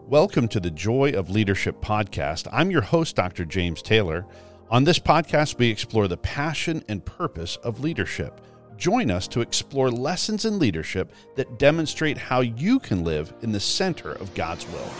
Welcome to the Joy of Leadership podcast. I'm your host, Dr. James Taylor. On this podcast, we explore the passion and purpose of leadership. Join us to explore lessons in leadership that demonstrate how you can live in the center of God's will.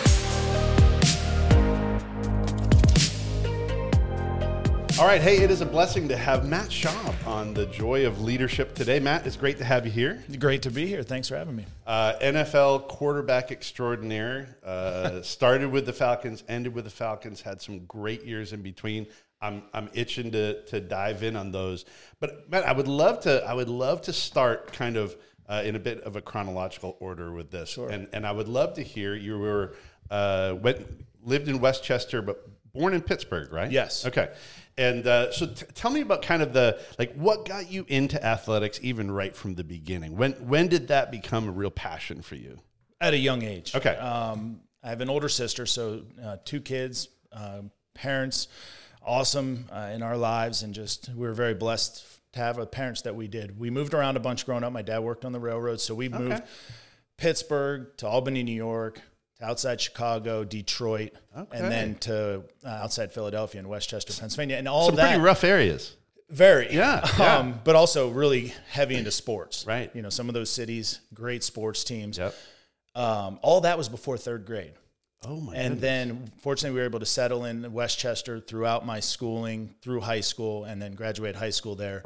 All right, hey, it is a blessing to have Matt Schaub on the Joy of Leadership today. Matt, it's great to have you here. Great to be here. Thanks for having me. NFL quarterback extraordinaire, started with the Falcons, ended with the Falcons, had some great years in between. I'm itching to dive in on those. But Matt, I would love to start kind of in a bit of a chronological order with this. Sure. And I would love to hear you were lived in Westchester, but born in Pittsburgh, right? Yes. Okay. And so tell me about kind of what got you into athletics even right from the beginning? When did that become a real passion for you? At a young age. Okay. I have an older sister, so 2 kids, parents, awesome in our lives, and just we were very blessed to have parents that we did. We moved around a bunch growing up. My dad worked on the railroad, so we moved Pittsburgh to Albany, New York, to outside Chicago, Detroit, and then to outside Philadelphia and Westchester, Pennsylvania, and all Some of that. pretty rough areas. Very. Yeah. But also really heavy into sports. Right. You know, some of those cities, great sports teams. Yep. All that was before 3rd grade. Oh, my And goodness. then, fortunately, we were able to settle in Westchester throughout my schooling, through high school, and then graduate high school there.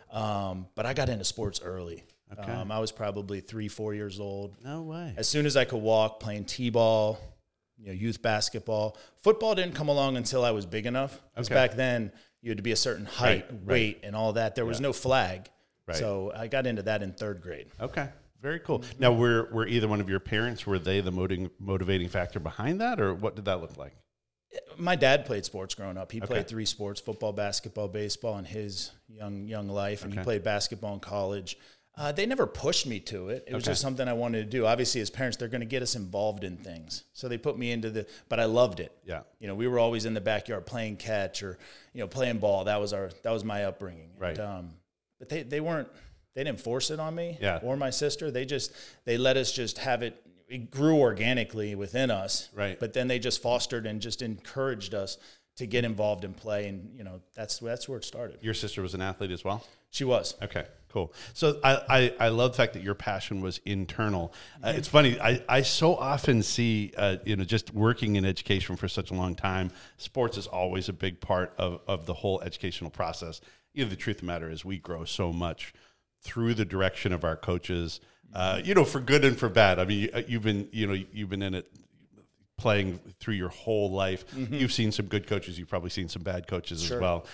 But I got into sports early. Okay. I was probably 3-4 years old. No way. As soon as I could walk, playing t-ball, youth basketball. Football didn't come along until I was big enough. Because back then, you had to be a certain height, weight, and all that. There was no flag. Right. So I got into that in 3rd grade. Okay. Very cool. Now, were either one of your parents, were they the motivating factor behind that, or what did that look like? My dad played sports growing up. He played 3 sports, football, basketball, baseball in his young life, and he played basketball in college. They never pushed me to it. It was just something I wanted to do. Obviously, as parents, they're going to get us involved in things. So they put me into but I loved it. Yeah. We were always in the backyard playing catch or, playing ball. That was my upbringing. Right. But they didn't force it on me or my sister. They let us just have it. It grew organically within us. Right. But then they just fostered and just encouraged us to get involved and play. And, that's where it started. Your sister was an athlete as well? She was. Okay, cool. So I love the fact that your passion was internal. It's funny. I so often see, just working in education for such a long time, sports is always a big part of the whole educational process. The truth of the matter is we grow so much through the direction of our coaches, for good and for bad. I mean, you've been in it playing through your whole life. Mm-hmm. You've seen some good coaches. You've probably seen some bad coaches as well.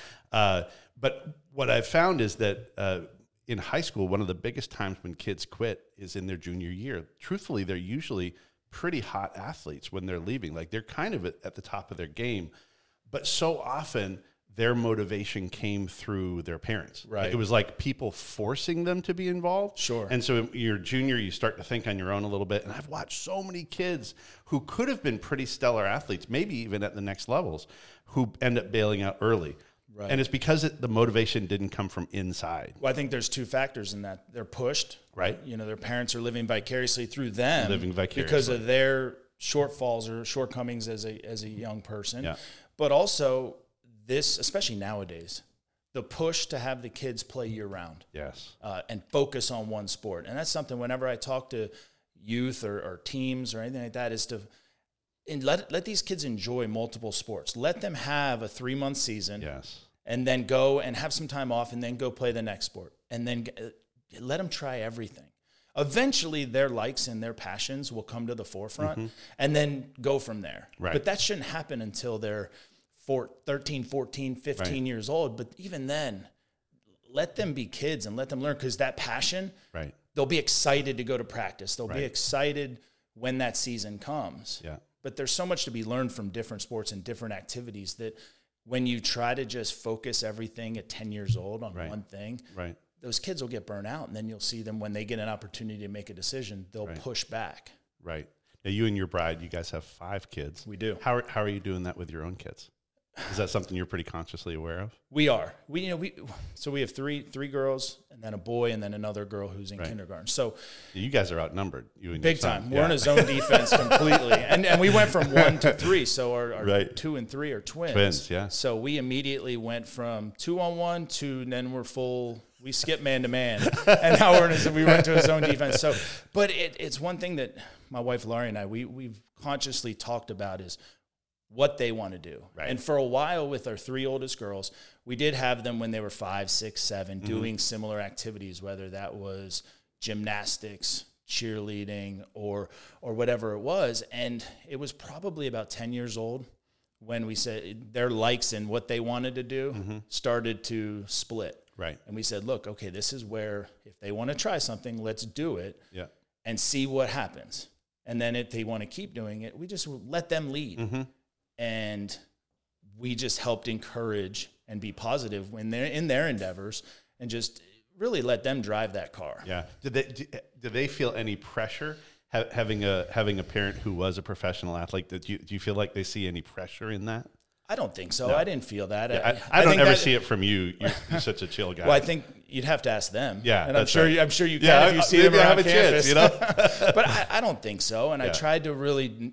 But what I've found is that in high school, one of the biggest times when kids quit is in their junior year. Truthfully, they're usually pretty hot athletes when they're leaving. Like they're kind of at the top of their game. But so often their motivation came through their parents. Right. It was like people forcing them to be involved. Sure. And so in your junior, you start to think on your own a little bit. And I've watched so many kids who could have been pretty stellar athletes, maybe even at the next levels, who end up bailing out early. Right. And it's because the motivation didn't come from inside. Well, I think there's 2 factors in that. They're pushed. Right. Their parents are living vicariously through them. Living vicariously. Because of their shortfalls or shortcomings as a young person. Yeah. But also this, especially nowadays, the push to have the kids play year-round. Yes. And focus on one sport. And that's something whenever I talk to youth or teams or anything like that is to let these kids enjoy multiple sports. Let them have a 3-month season. Yes. And then go and have some time off and then go play the next sport. And then let them try everything. Eventually, their likes and their passions will come to the forefront and then go from there. Right. But that shouldn't happen until they're 13, 14, 15 years old. But even then, let them be kids and let them learn because that passion, they'll be excited to go to practice. They'll be excited when that season comes. Yeah. But there's so much to be learned from different sports and different activities that when you try to just focus everything at 10 years old on one thing, those kids will get burnt out. And then you'll see them when they get an opportunity to make a decision, they'll push back. Right. Now, you and your bride, you guys have 5 kids. We do. How are you doing that with your own kids? Is that something you're pretty consciously aware of? We are. We have three girls and then a boy and then another girl who's in kindergarten. So you guys are outnumbered. You and big time. We're in a zone defense completely. And we went from 1 to 3. So our 2 and 3 are twins. Twins, yeah. So we immediately went from 2-on-1 to then we're full. We skip man to man, and now we went to a zone defense. So, but it's one thing that my wife Laurie and I we've consciously talked about is what they want to do. Right. And for a while with our 3 oldest girls, we did have them when they were 5, 6, 7 doing similar activities, whether that was gymnastics, cheerleading, or whatever it was. And it was probably about 10 years old when we said their likes and what they wanted to do started to split. Right. And we said, look, okay, this is where if they want to try something, let's do it and see what happens. And then if they want to keep doing it, we just let them lead. And we just helped encourage and be positive when they're in their endeavors and just really let them drive that car. Yeah. Did they feel any pressure having a parent who was a professional athlete? Do you feel like they see any pressure in that? I don't think so. No. I didn't feel that. Yeah, I don't ever see it from you. You're such a chill guy. Well, I think you'd have to ask them. Yeah, and I'm sure you can if you see maybe them I around have a campus. chance, you know? But I don't think so. And I tried to really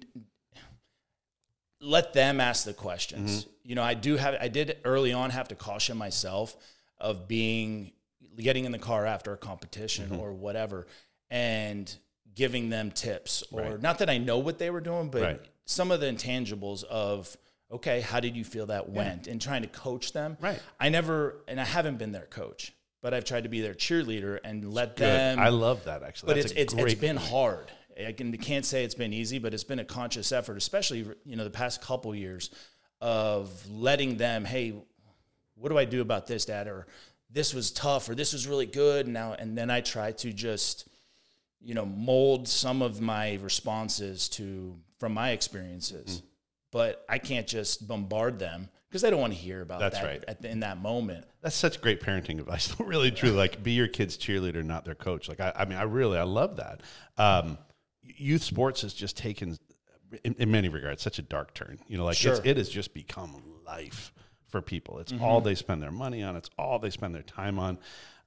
let them ask the questions. You know, I did early on have to caution myself of getting in the car after a competition or whatever and giving them tips or not that I know what they were doing, but some of the intangibles of, okay, how did you feel that went? And trying to coach them. Right. I haven't been their coach, but I've tried to be their cheerleader and let them. I love that, actually. But it's been hard. I can't say it's been easy, but it's been a conscious effort, especially, the past couple years of letting them, hey, what do I do about this, Dad? Or this was tough, or this was really good. And then I try to just, mold some of my responses from my experiences. But I can't just bombard them because they don't want to hear about that in that moment. That's such great parenting advice. Really, truly, like be your kid's cheerleader, not their coach. Like, I love that. Youth sports has just taken, in many regards, such a dark turn. It has just become life for people. It's all they spend their money on. It's all they spend their time on.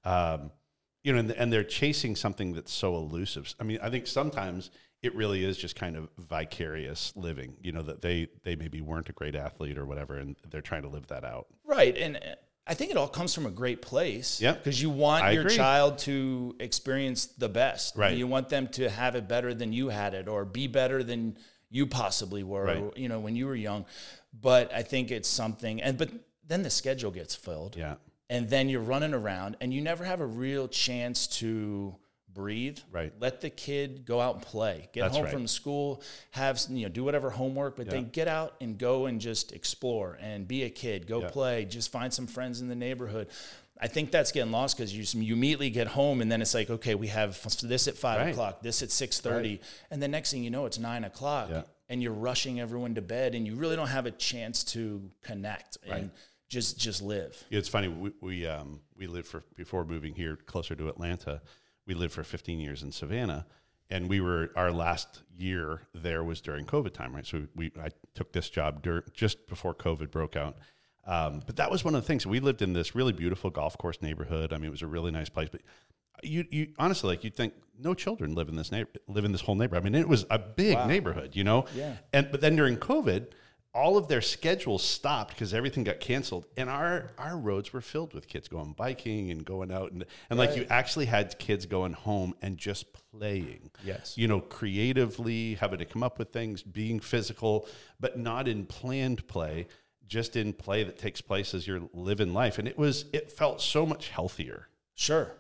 And they're chasing something that's so elusive. I mean, I think sometimes it really is just kind of vicarious living, that they maybe weren't a great athlete or whatever, and they're trying to live that out. Right. And I think it all comes from a great place. Yeah. Because you want your child to experience the best. Right. You want them to have it better than you had it or be better than you possibly were, when you were young. But I think it's something, but then the schedule gets filled. Yeah. And then you're running around and you never have a real chance to breathe. Right. Let the kid go out and play. Get home from school, do whatever homework, but then get out and go and just explore and be a kid. Go play. Just find some friends in the neighborhood. I think that's getting lost because you immediately get home and then it's like, okay, we have this at 5 o'clock, this at 6:30, and the next thing you know, it's 9 o'clock, and you're rushing everyone to bed, and you really don't have a chance to connect and just live. Yeah, it's funny. We lived before moving here closer to Atlanta. We lived for 15 years in Savannah, and our last year there was during COVID time, right? So I took this job just before COVID broke out. But that was one of the things. We lived in this really beautiful golf course neighborhood. I mean, it was a really nice place. But you honestly, you'd think no children live in this whole neighborhood. I mean, it was a big neighborhood, Yeah. But then during COVID, all of their schedules stopped because everything got canceled, and our roads were filled with kids going biking and going out, and like you actually had kids going home and just playing. Yes, creatively having to come up with things, being physical, but not in planned play, just in play that takes place as you're living life, and it felt so much healthier. Sure,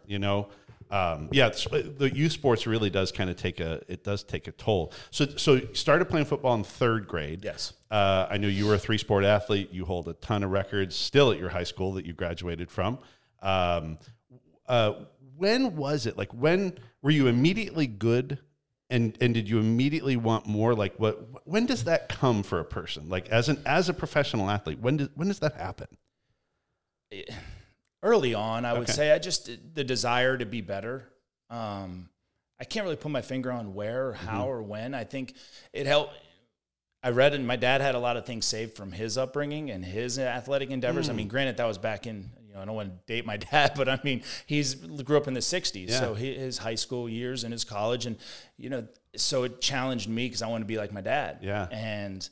the youth sports really does kind of take a toll. So you started playing football in third grade. Yes. I knew you were a 3-sport athlete. You hold a ton of records still at your high school that you graduated from. When was it? Like, when were you immediately good? And did you immediately want more? Like, when does that come for a person? Like, as a professional athlete, when does that happen? Early on, I would say the desire to be better. I can't really put my finger on where or how or when. I think it helped. I read, and my dad had a lot of things saved from his upbringing and his athletic endeavors. I mean, granted, that was back in, I don't want to date my dad, but I mean, grew up in the 60s. Yeah. So his high school years and his college. And, so it challenged me because I wanted to be like my dad. Yeah. And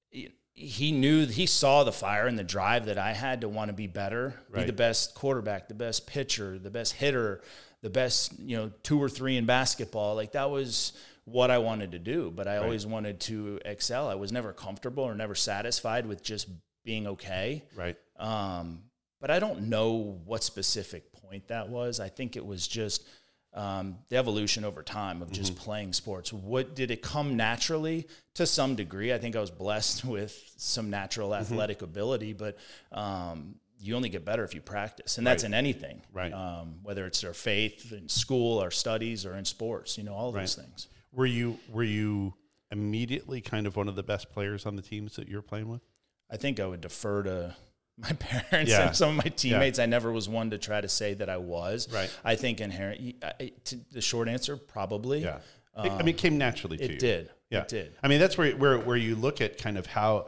he saw the fire and the drive that I had to want to be better, be the best quarterback, the best pitcher, the best hitter, the best, 2 or 3 in basketball. Like that was what I wanted to do, but I always wanted to excel. I was never comfortable or never satisfied with just being okay. Right. But I don't know what specific point that was. I think it was just the evolution over time of just playing sports. What did it come naturally to some degree? I think I was blessed with some natural athletic ability, but you only get better if you practice, and that's in anything, right? Whether it's our faith in school, our studies, or in sports, all of those things. Were you immediately kind of one of the best players on the teams that you were playing with? I think I would defer to my parents and some of my teammates. I never was one to try to say that I was. Right. I think inherently, the short answer, probably. Yeah. It came naturally to you. It did. Yeah. It did. I mean, that's where you look at kind of how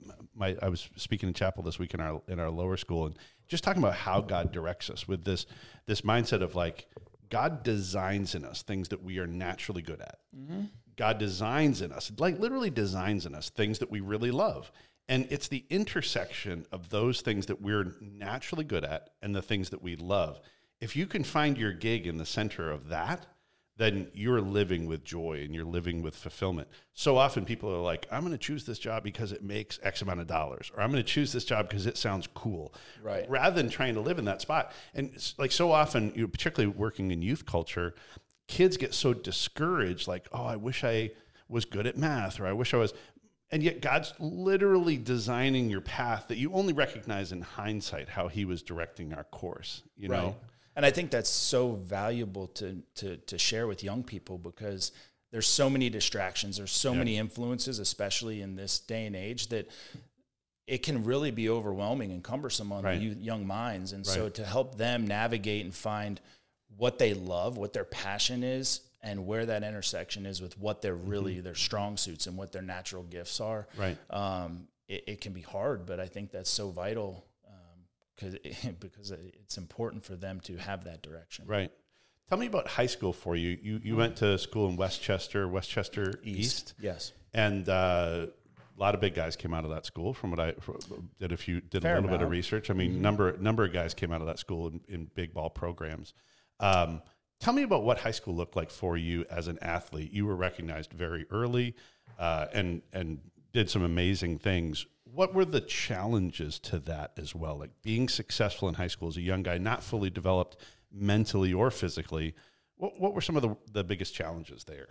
I was speaking in chapel this week in our lower school, and just talking about how God directs us with this mindset of like, God designs in us things that we are naturally good at. Mm-hmm. God designs in us, like literally designs in us things that we really love. And it's the intersection of those things that we're naturally good at and the things that we love. If you can find your gig in the center of that, then you're living with joy and you're living with fulfillment. So often people are like, I'm going to choose this job because it makes X amount of dollars, or I'm going to choose this job because it sounds cool, right? Rather than trying to live in that spot. And like so often, particularly working in youth culture, kids get so discouraged, like, oh, I wish I was good at math, or I wish I was. And yet God's literally designing your path that you only recognize in hindsight how he was directing our course, you know? And I think that's so valuable to share with young people, because there's so many distractions, there's so many influences, especially in this day and age, that it can really be overwhelming and cumbersome on the young minds. And so to help them navigate and find what they love, what their passion is, and where that intersection is with what they're really their strong suits and what their natural gifts are. Right. It can be hard, but I think that's so vital. Because it's important for them to have that direction. Right. Tell me about high school for you. You went to school in Westchester East. Yes. And a lot of big guys came out of that school. From what I did, a little bit of research. I mean, number of guys came out of that school in big ball programs. Tell me about what high school looked like for you as an athlete. You were recognized very early, and did some amazing things. What were the challenges to that as well? Like being successful in high school as a young guy, not fully developed mentally or physically. What were some of the biggest challenges there?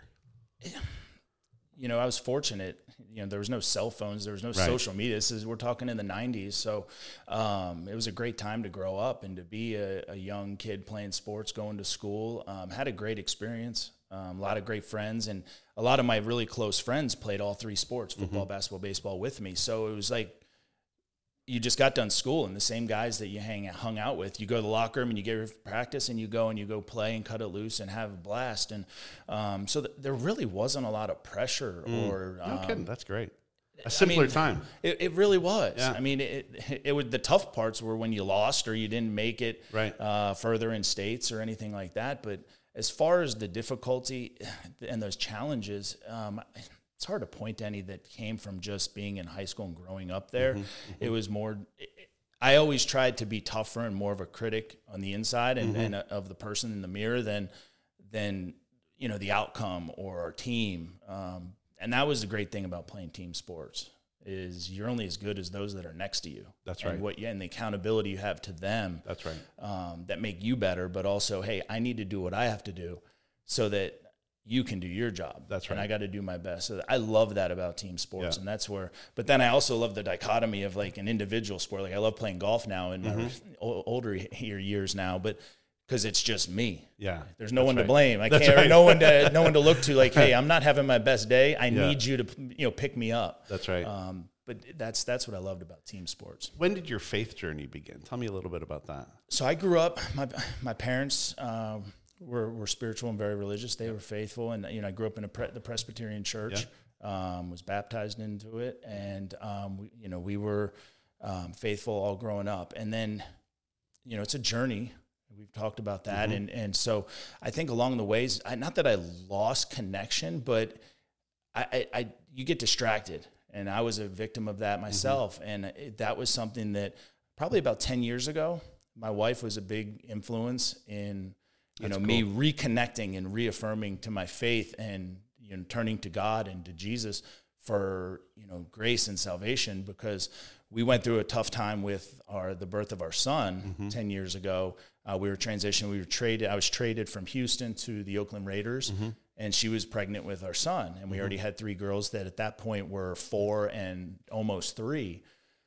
I was fortunate. There was no cell phones. There was no social media. We're talking in the 90s. So it was a great time to grow up and to be a young kid playing sports, going to school. Had a great experience. A lot of great friends, and a lot of my really close friends played all 3 sports, football, basketball, baseball, with me. So it was like you just got done school, and the same guys that you hung out with, you go to the locker room and you get ready for practice, and you go play and cut it loose and have a blast. And so there really wasn't a lot of pressure or no kidding. That's great. A simpler time. It really was. Yeah. I mean, it would, the tough parts were when you lost or you didn't make it further in states or anything like that. But as far as the difficulty and those challenges, it's hard to point to any that came from just being in high school and growing up there. It was more, I always tried to be tougher and more of a critic on the inside and of the person in the mirror than the outcome or our team. And that was the great thing about playing team sports, is you're only as good as those that are next to you. That's right. And the accountability you have to them. That's right. That make you better, but also, hey, I need to do what I have to do so that you can do your job. That's right. And I got to do my best. So I love that about team sports. And that's where, but then I also love the dichotomy of like an individual sport. Like I love playing golf now in my older years now, but because it's just me. Yeah. There's no one to blame. I can't, no one to look to like, hey, I'm not having my best day. I need you to, pick me up. That's right. But that's what I loved about team sports. When did your faith journey begin? Tell me a little bit about that. So I grew up, my parents were spiritual and very religious. They were faithful. And, I grew up in the Presbyterian church. was baptized into it, and we were faithful all growing up. And then, it's a journey. We've talked about that, and so I think along the ways, not that I lost connection, but you get distracted, and I was a victim of that myself. And that was something that probably about 10 years ago, my wife was a big influence in me reconnecting and reaffirming to my faith, and turning to God and to Jesus for grace and salvation, because we went through a tough time with the birth of our son 10 years ago. We were transitioning. We were traded. I was traded from Houston to the Oakland Raiders, and she was pregnant with our son. And we already had 3 girls that at that point were 4 and almost 3.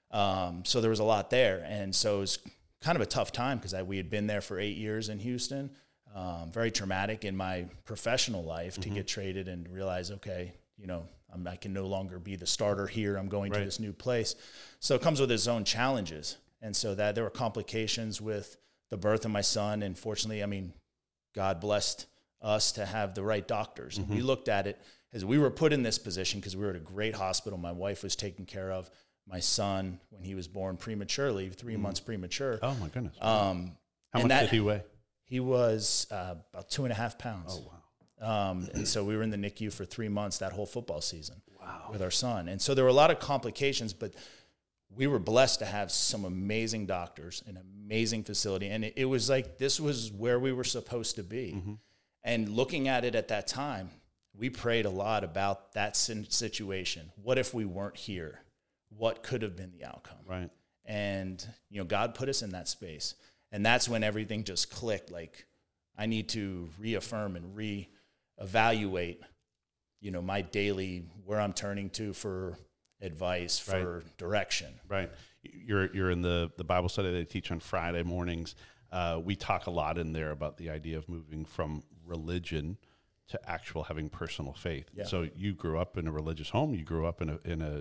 So there was a lot there. And so it was kind of a tough time, because we had been there for 8 years in Houston. Very traumatic in my professional life to get traded and realize, okay, I can no longer be the starter here. I'm going to this new place. So it comes with its own challenges. And so that there were complications with the birth of my son. And fortunately, God blessed us to have the right doctors. And we looked at it as we were put in this position because we were at a great hospital. My wife was taking care of my son when he was born prematurely, 3 months premature. Oh, my goodness. How much did he weigh? He was about 2.5 pounds. Oh, wow. And so we were in the NICU for 3 months that whole football season with our son. And so there were a lot of complications, but we were blessed to have some amazing doctors, an amazing facility. And it was like this was where we were supposed to be. And looking at it at that time, we prayed a lot about that situation. What if we weren't here? What could have been the outcome? Right. And, God put us in that space. And that's when everything just clicked. Like, I need to reaffirm and reevaluate, my daily, where I'm turning to for advice, for direction. Right. You're in the Bible study that I teach on Friday mornings. We talk a lot in there about the idea of moving from religion to actual having personal faith. Yeah. So you grew up in a religious home. You grew up in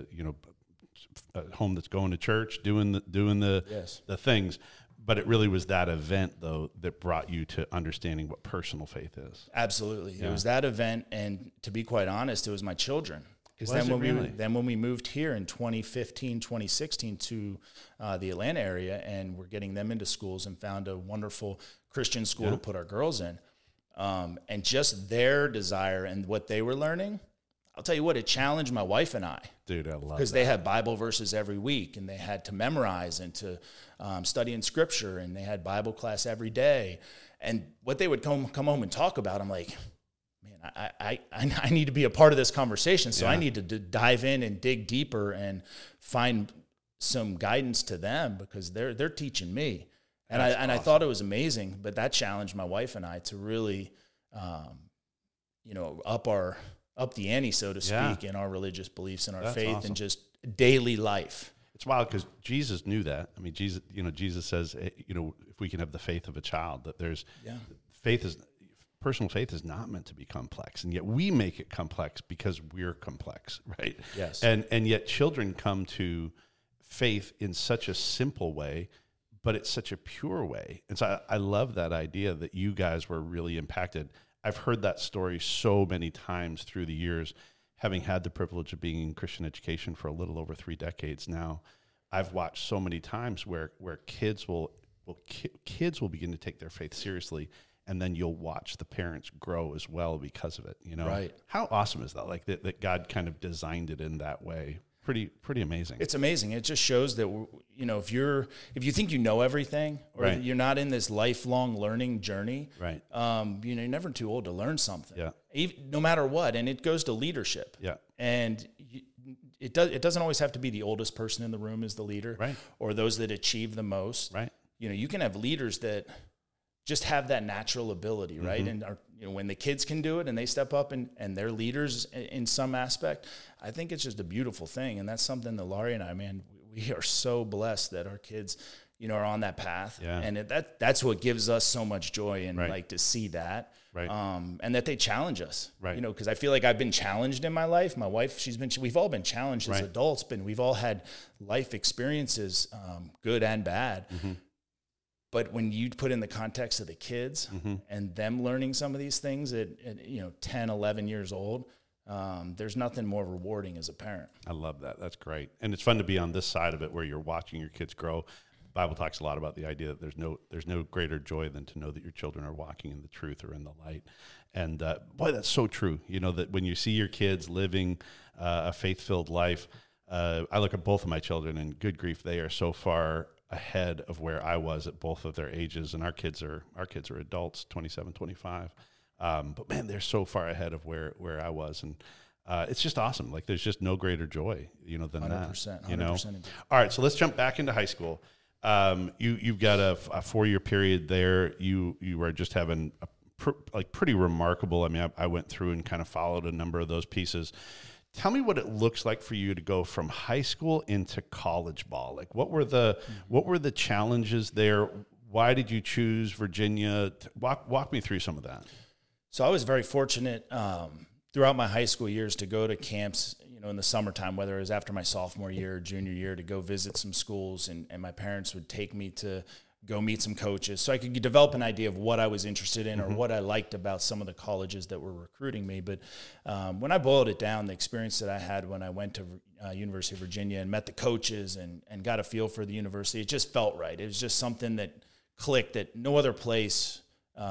a home that's going to church, doing the things. But it really was that event, though, that brought you to understanding what personal faith is. Absolutely. Yeah. It was that event, and to be quite honest, it was my children. Because then when we moved here in 2015, 2016 to the Atlanta area, and we're getting them into schools and found a wonderful Christian school to put our girls in, and just their desire and what they were learning, I'll tell you what, it challenged my wife and I. Dude, I love that. Because they had Bible verses every week, and they had to memorize and to study in Scripture, and they had Bible class every day. And what they would come home and talk about, I'm like, man, I need to be a part of this conversation, so I need to dive in and dig deeper and find some guidance to them, because they're teaching me. And I thought it was amazing, but that challenged my wife and I to really, up the ante, so to speak, in our religious beliefs and our faith and just daily life. It's wild because Jesus knew that. I mean, Jesus says, if we can have the faith of a child, that there's personal faith is not meant to be complex, and yet we make it complex because we're complex, right? Yes. And yet children come to faith in such a simple way, but it's such a pure way. And so I love that idea that you guys were really impacted. I've heard that story so many times through the years, having had the privilege of being in Christian education for a little over 3 decades now. I've watched so many times where kids will begin to take their faith seriously, and then you'll watch the parents grow as well because of it. Right? How awesome is that? Like that God kind of designed it in that way. Pretty amazing. It's amazing. It just shows that, if you think you know everything, or you're not in this lifelong learning journey, right? You're never too old to learn something. Yeah. No matter what, and it goes to leadership. Yeah. And it doesn't always have to be the oldest person in the room is the leader, right? Or those that achieve the most, right? You can have leaders that just have that natural ability, right? And when the kids can do it and they step up and they're leaders in some aspect, I think it's just a beautiful thing. And that's something that Laurie and I, man, we are so blessed that our kids, are on that path. Yeah. And that's what gives us so much joy, and like to see that, right? And that they challenge us, right? Because I feel like I've been challenged in my life. My wife, we've all been challenged as adults, but we've all had life experiences, good and bad. But when you put in the context of the kids and them learning some of these things at 10, 11 years old, there's nothing more rewarding as a parent. I love that. That's great. And it's fun to be on this side of it where you're watching your kids grow. The Bible talks a lot about the idea that there's no greater joy than to know that your children are walking in the truth or in the light. And boy, that's so true. You know, that when you see your kids living a faith-filled life, I look at both of my children and good grief, they are so far ahead of where I was at both of their ages. And our kids are adults, 27, 25. But man, they're so far ahead of where I was. And it's just awesome. Like there's just no greater joy, you know, than 100%, that. You know? 100%. All right, so let's jump back into high school. You've got a 4-year period there. You were just having pretty remarkable. I mean, I went through and kind of followed a number of those pieces. Tell me what it looks like for you to go from high school into college ball. Like, what were the challenges there? Why did you choose Virginia? Walk me through some of that. So I was very fortunate throughout my high school years to go to camps, you know, in the summertime, whether it was after my sophomore year or junior year, to go visit some schools, and my parents would take me to go meet some coaches so I could develop an idea of what I was interested in or what I liked about some of the colleges that were recruiting me. But when I boiled it down, the experience that I had when I went to University of Virginia and met the coaches and got a feel for the university, it just felt right. It was just something that clicked that no other place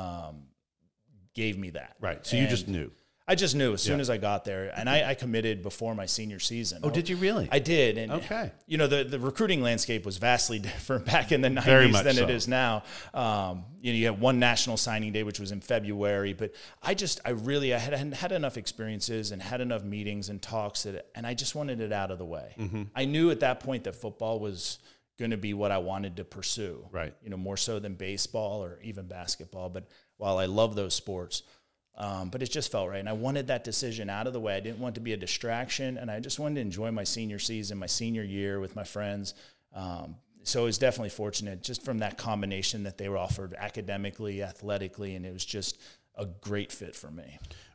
gave me that. Right. So you just knew. I just knew as soon as I got there, and I committed before my senior season. Oh, did you really? I did. And, okay. You know, the recruiting landscape was vastly different back in the 90s than it is now. You know, you had one national signing day, which was in February, but I hadn't had enough experiences and had enough meetings and talks and I just wanted it out of the way. Mm-hmm. I knew at that point that football was going to be what I wanted to pursue. Right. You know, more so than baseball or even basketball. But while I love those sports, but it just felt right. And I wanted that decision out of the way. I didn't want to be a distraction, and I just wanted to enjoy my senior season, my senior year with my friends. So I was definitely fortunate just from that combination that they were offered academically, athletically, and it was just a great fit for me.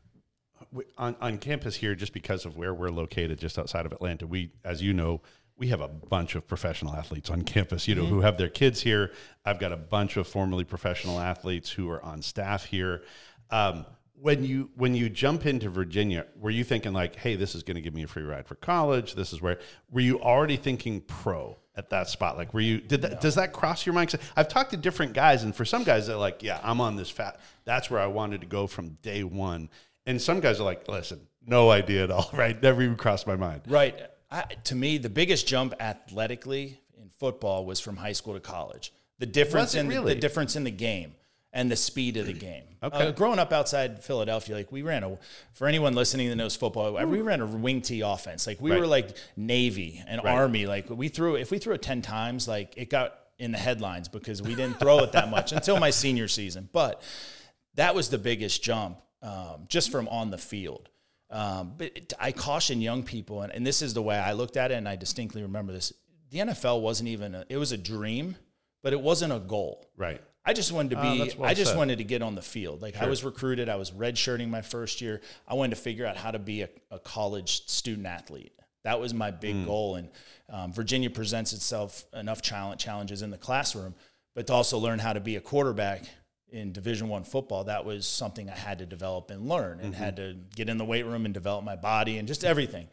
On campus here, just because of where we're located, just outside of Atlanta, as you know, we have a bunch of professional athletes on campus, you know, who have their kids here. I've got a bunch of formerly professional athletes who are on staff here. When you jump into Virginia, were you thinking like, hey, this is going to give me a free ride for college? Were you already thinking pro at that spot? Like, does that cross your mind? 'Cause I've talked to different guys, and for some guys, they're like, yeah, I'm on this that's where I wanted to go from day one. And some guys are like, listen, no idea at all, right? Never even crossed my mind. Right. To me, the biggest jump athletically in football was from high school to college. The difference the difference in the game and the speed of the game. Okay. Growing up outside Philadelphia, like for anyone listening that knows football, we ran a wing tee offense. Like we were like Navy and Army. Like if we threw it 10 times, like it got in the headlines because we didn't throw it that much until my senior season. But that was the biggest jump just from on the field. But I caution young people, and this is the way I looked at it, and I distinctly remember this. The NFL wasn't even it was a dream, but it wasn't a goal. Right. I just wanted to wanted to get on the field. Like I was recruited. I was redshirting my first year. I wanted to figure out how to be a college student athlete. That was my big goal. And Virginia presents itself enough challenges in the classroom, but to also learn how to be a quarterback in Division I football, that was something I had to develop and learn, and had to get in the weight room and develop my body and just everything.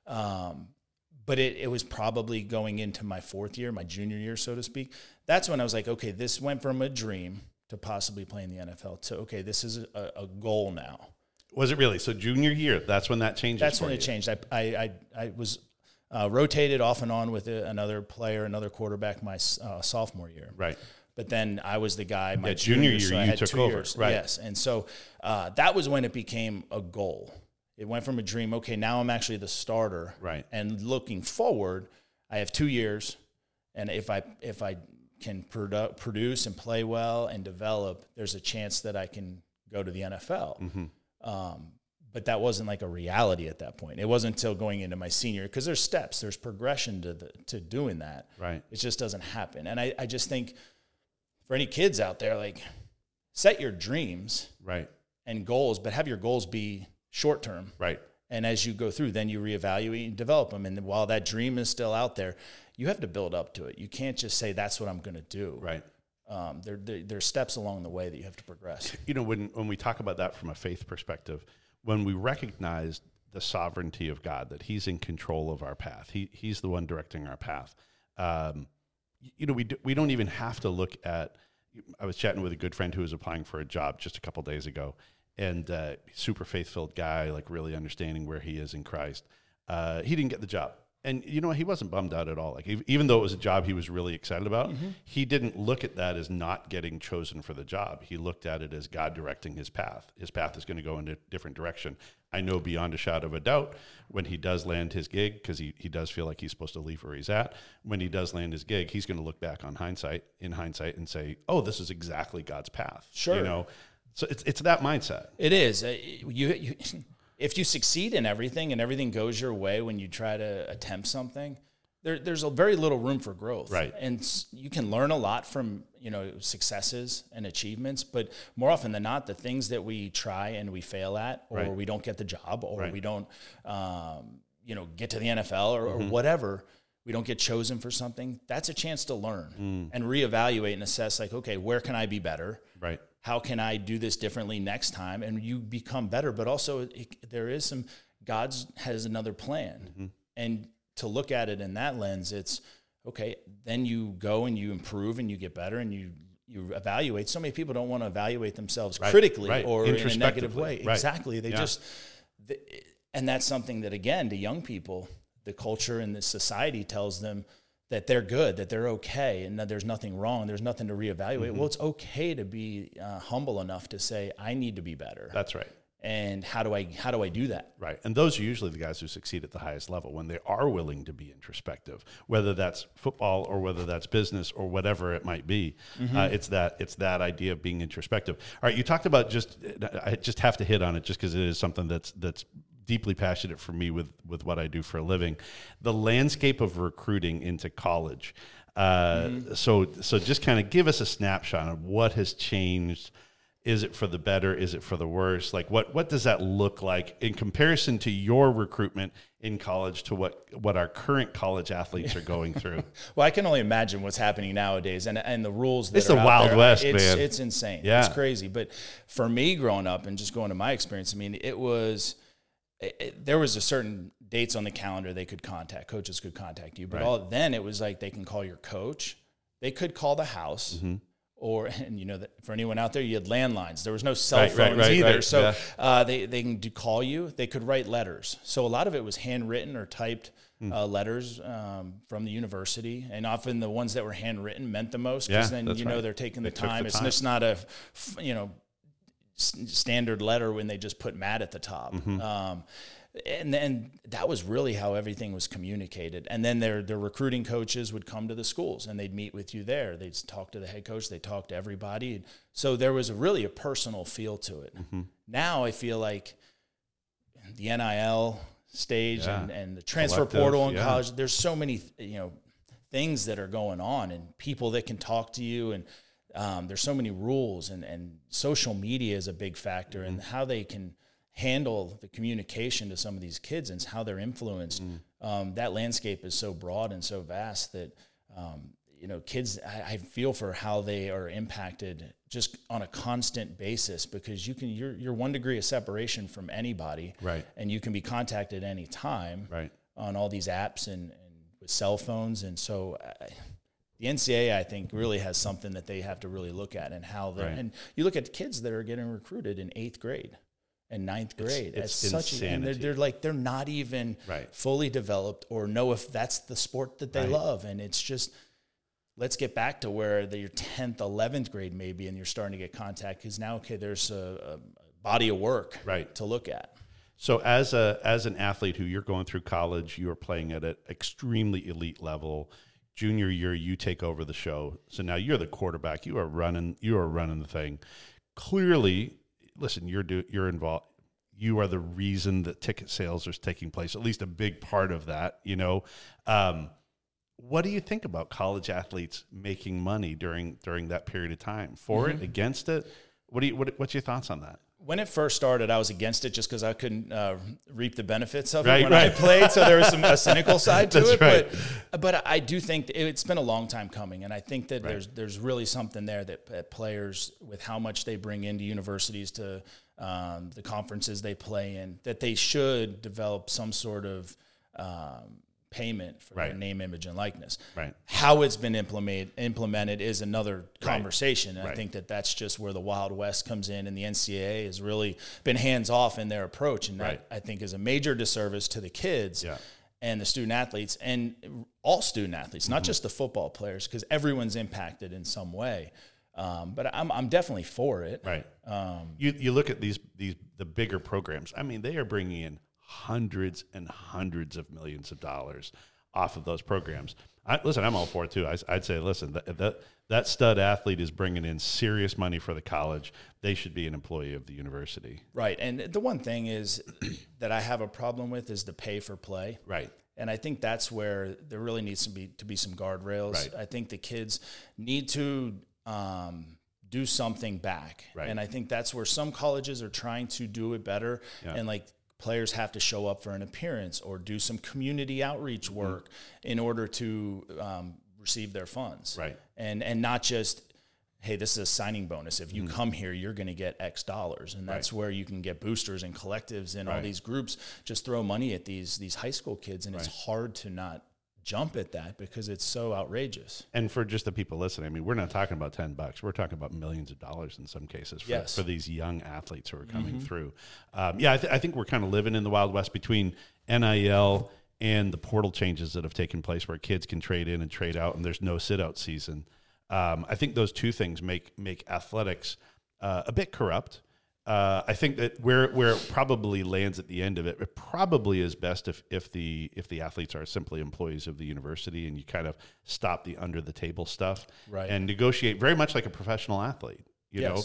But it was probably going into my fourth year, my junior year, so to speak. That's when I was like, okay, this went from a dream to possibly playing the NFL to, okay, this is a goal now. Was it really? So junior year, that's when that changed? That's when it changed. I was rotated off and on with another player, another quarterback my sophomore year. Right. But then I was the guy my junior year, so I had 2 years. Right. Yes. And so that was when it became a goal. It went from a dream, okay, now I'm actually the starter. Right. And looking forward, I have 2 years, and if I can produce and play well and develop, there's a chance that I can go to the NFL. Mm-hmm. But that wasn't like a reality at that point. It wasn't until going into my senior, because there's steps, there's progression to doing that. Right. It just doesn't happen. And I just think for any kids out there, like, set your dreams and goals, but have your goals be short term. Right. And as you go through, then you reevaluate and develop them. And while that dream is still out there, you have to build up to it. You can't just say, that's what I'm going to do. Right. There's steps along the way that you have to progress. You know, when we talk about that from a faith perspective, when we recognize the sovereignty of God, that he's in control of our path. He's the one directing our path. We don't even have to look at, I was chatting with a good friend who was applying for a job just a couple days ago, and super faith-filled guy, like really understanding where he is in Christ. He didn't get the job. And he wasn't bummed out at all. Like even though it was a job he was really excited about, he didn't look at that as not getting chosen for the job. He looked at it as God directing his path. His path is going to go in a different direction. I know beyond a shadow of a doubt when he does land his gig, because he does feel like he's supposed to leave where he's at. When he does land his gig, he's going to look back in hindsight and say, "Oh, this is exactly God's path." Sure. So it's that mindset. It is. You if you succeed in everything and everything goes your way when you try to attempt something, there's a very little room for growth. Right. And you can learn a lot from, successes and achievements, but more often than not, the things that we try and we fail at, or we don't get the job, or we don't, get to the NFL or whatever, we don't get chosen for something, that's a chance to learn and reevaluate and assess, like, okay, where can I be better? Right. How can I do this differently next time? And you become better, but also there is God has another plan. And to look at it in that lens, it's, okay, then you go and you improve and you get better and you evaluate. So many people don't want to evaluate themselves critically or in a negative way. Right. Exactly. They and that's something that, again, to young people, the culture and the society tells them that they're good, that they're okay, and that there's nothing wrong, there's nothing to reevaluate. Well, it's okay to be humble enough to say, I need to be better. That's right. And how do I do that? Right. And those are usually the guys who succeed at the highest level, when they are willing to be introspective, whether that's football or whether that's business or whatever it might be. It's that idea of being introspective. All right. You talked about I just have to hit on it just because it is something that's deeply passionate for me with what I do for a living, the landscape of recruiting into college. So just kind of give us a snapshot of what has changed. Is it for the better? Is it for the worse? Like what does that look like in comparison to your recruitment in college to what our current college athletes are going through? Well, I can only imagine what's happening nowadays and the rules that it's the Wild West, man. It's insane. Yeah. It's crazy. But for me growing up and just going to my experience, I mean, there was a certain dates on the calendar coaches could contact you, but then it was like they can call your coach, they could call the house, that for anyone out there, you had landlines. There was no cell phones either, so they can call you. They could write letters. So a lot of it was handwritten or typed letters from the university, and often the ones that were handwritten meant the most because then they're taking the time. It's just not a standard letter when they just put Matt at the top. And then that was really how everything was communicated. And then their recruiting coaches would come to the schools and they'd meet with you there. They'd talk to the head coach. They'd talk to everybody. So there was really a personal feel to it. Now I feel like the NIL stage and the transfer portal in college, there's so many, things that are going on and people that can talk to you. And there's so many rules and social media is a big factor and how they can handle the communication to some of these kids and how they're influenced. That landscape is so broad and so vast that, kids, I feel for how they are impacted just on a constant basis because you're 1 degree of separation from anybody. Right. And you can be contacted any time on all these apps and with cell phones. And so the NCAA, I think, really has something that they have to really look at and how they're, and you look at kids that are getting recruited in 8th grade. And 9th grade, it's such insanity. And they're not even fully developed or know if that's the sport that they love. And it's just, let's get back to where your 10th, 11th grade maybe, and you're starting to get contact because now, there's a body of work to look at. So as an athlete who you're going through college, you are playing at an extremely elite level. Junior year, you take over the show. So now you're the quarterback. You are running the thing. Clearly, listen, you're involved. You are the reason that ticket sales are taking place, at least a big part of that, What do you think about college athletes making money during that period of time? For it, against it? What's your thoughts on that? When it first started, I was against it just because I couldn't reap the benefits of it when I played. So there was a cynical side to it. But I do think it's been a long time coming, and I think that there's really something there that players, with how much they bring into universities to the conferences they play in, that they should develop some sort of payment for their name, image, and likeness. Right. How it's been implemented is another conversation. And I think that's just where the Wild West comes in, and the NCAA has really been hands-off in their approach. And that, I think, is a major disservice to the kids and the student athletes, and all student athletes, not just the football players, because everyone's impacted in some way. But I'm definitely for it. Right. You look at the bigger programs. I mean, they are bringing in hundreds and hundreds of millions of dollars off of those programs. Listen, I'm all for it too. I'd say, listen, that stud athlete is bringing in serious money for the college. They should be an employee of the university. Right. And the one thing is that I have a problem with is the pay for play. Right. And I think that's where there really needs to be some guardrails. Right. I think the kids need to do something back. Right. And I think that's where some colleges are trying to do it better. Yeah. And players have to show up for an appearance or do some community outreach work in order to receive their funds. Right. And not just, hey, this is a signing bonus. If you come here, you're going to get X dollars. And that's where you can get boosters and collectives and all these groups just throw money at these high school kids. And it's hard to not jump at that because it's so outrageous. And for just the people listening, I mean, we're not talking about $10. We're talking about millions of dollars in some cases for these young athletes who are coming through. I think we're kind of living in the Wild West between NIL and the portal changes that have taken place where kids can trade in and trade out and there's no sit-out season. I think those two things make athletics a bit corrupt. I think that where it probably lands at the end of it, it probably is best if the athletes are simply employees of the university and you kind of stop the under the table stuff and negotiate very much like a professional athlete, you know,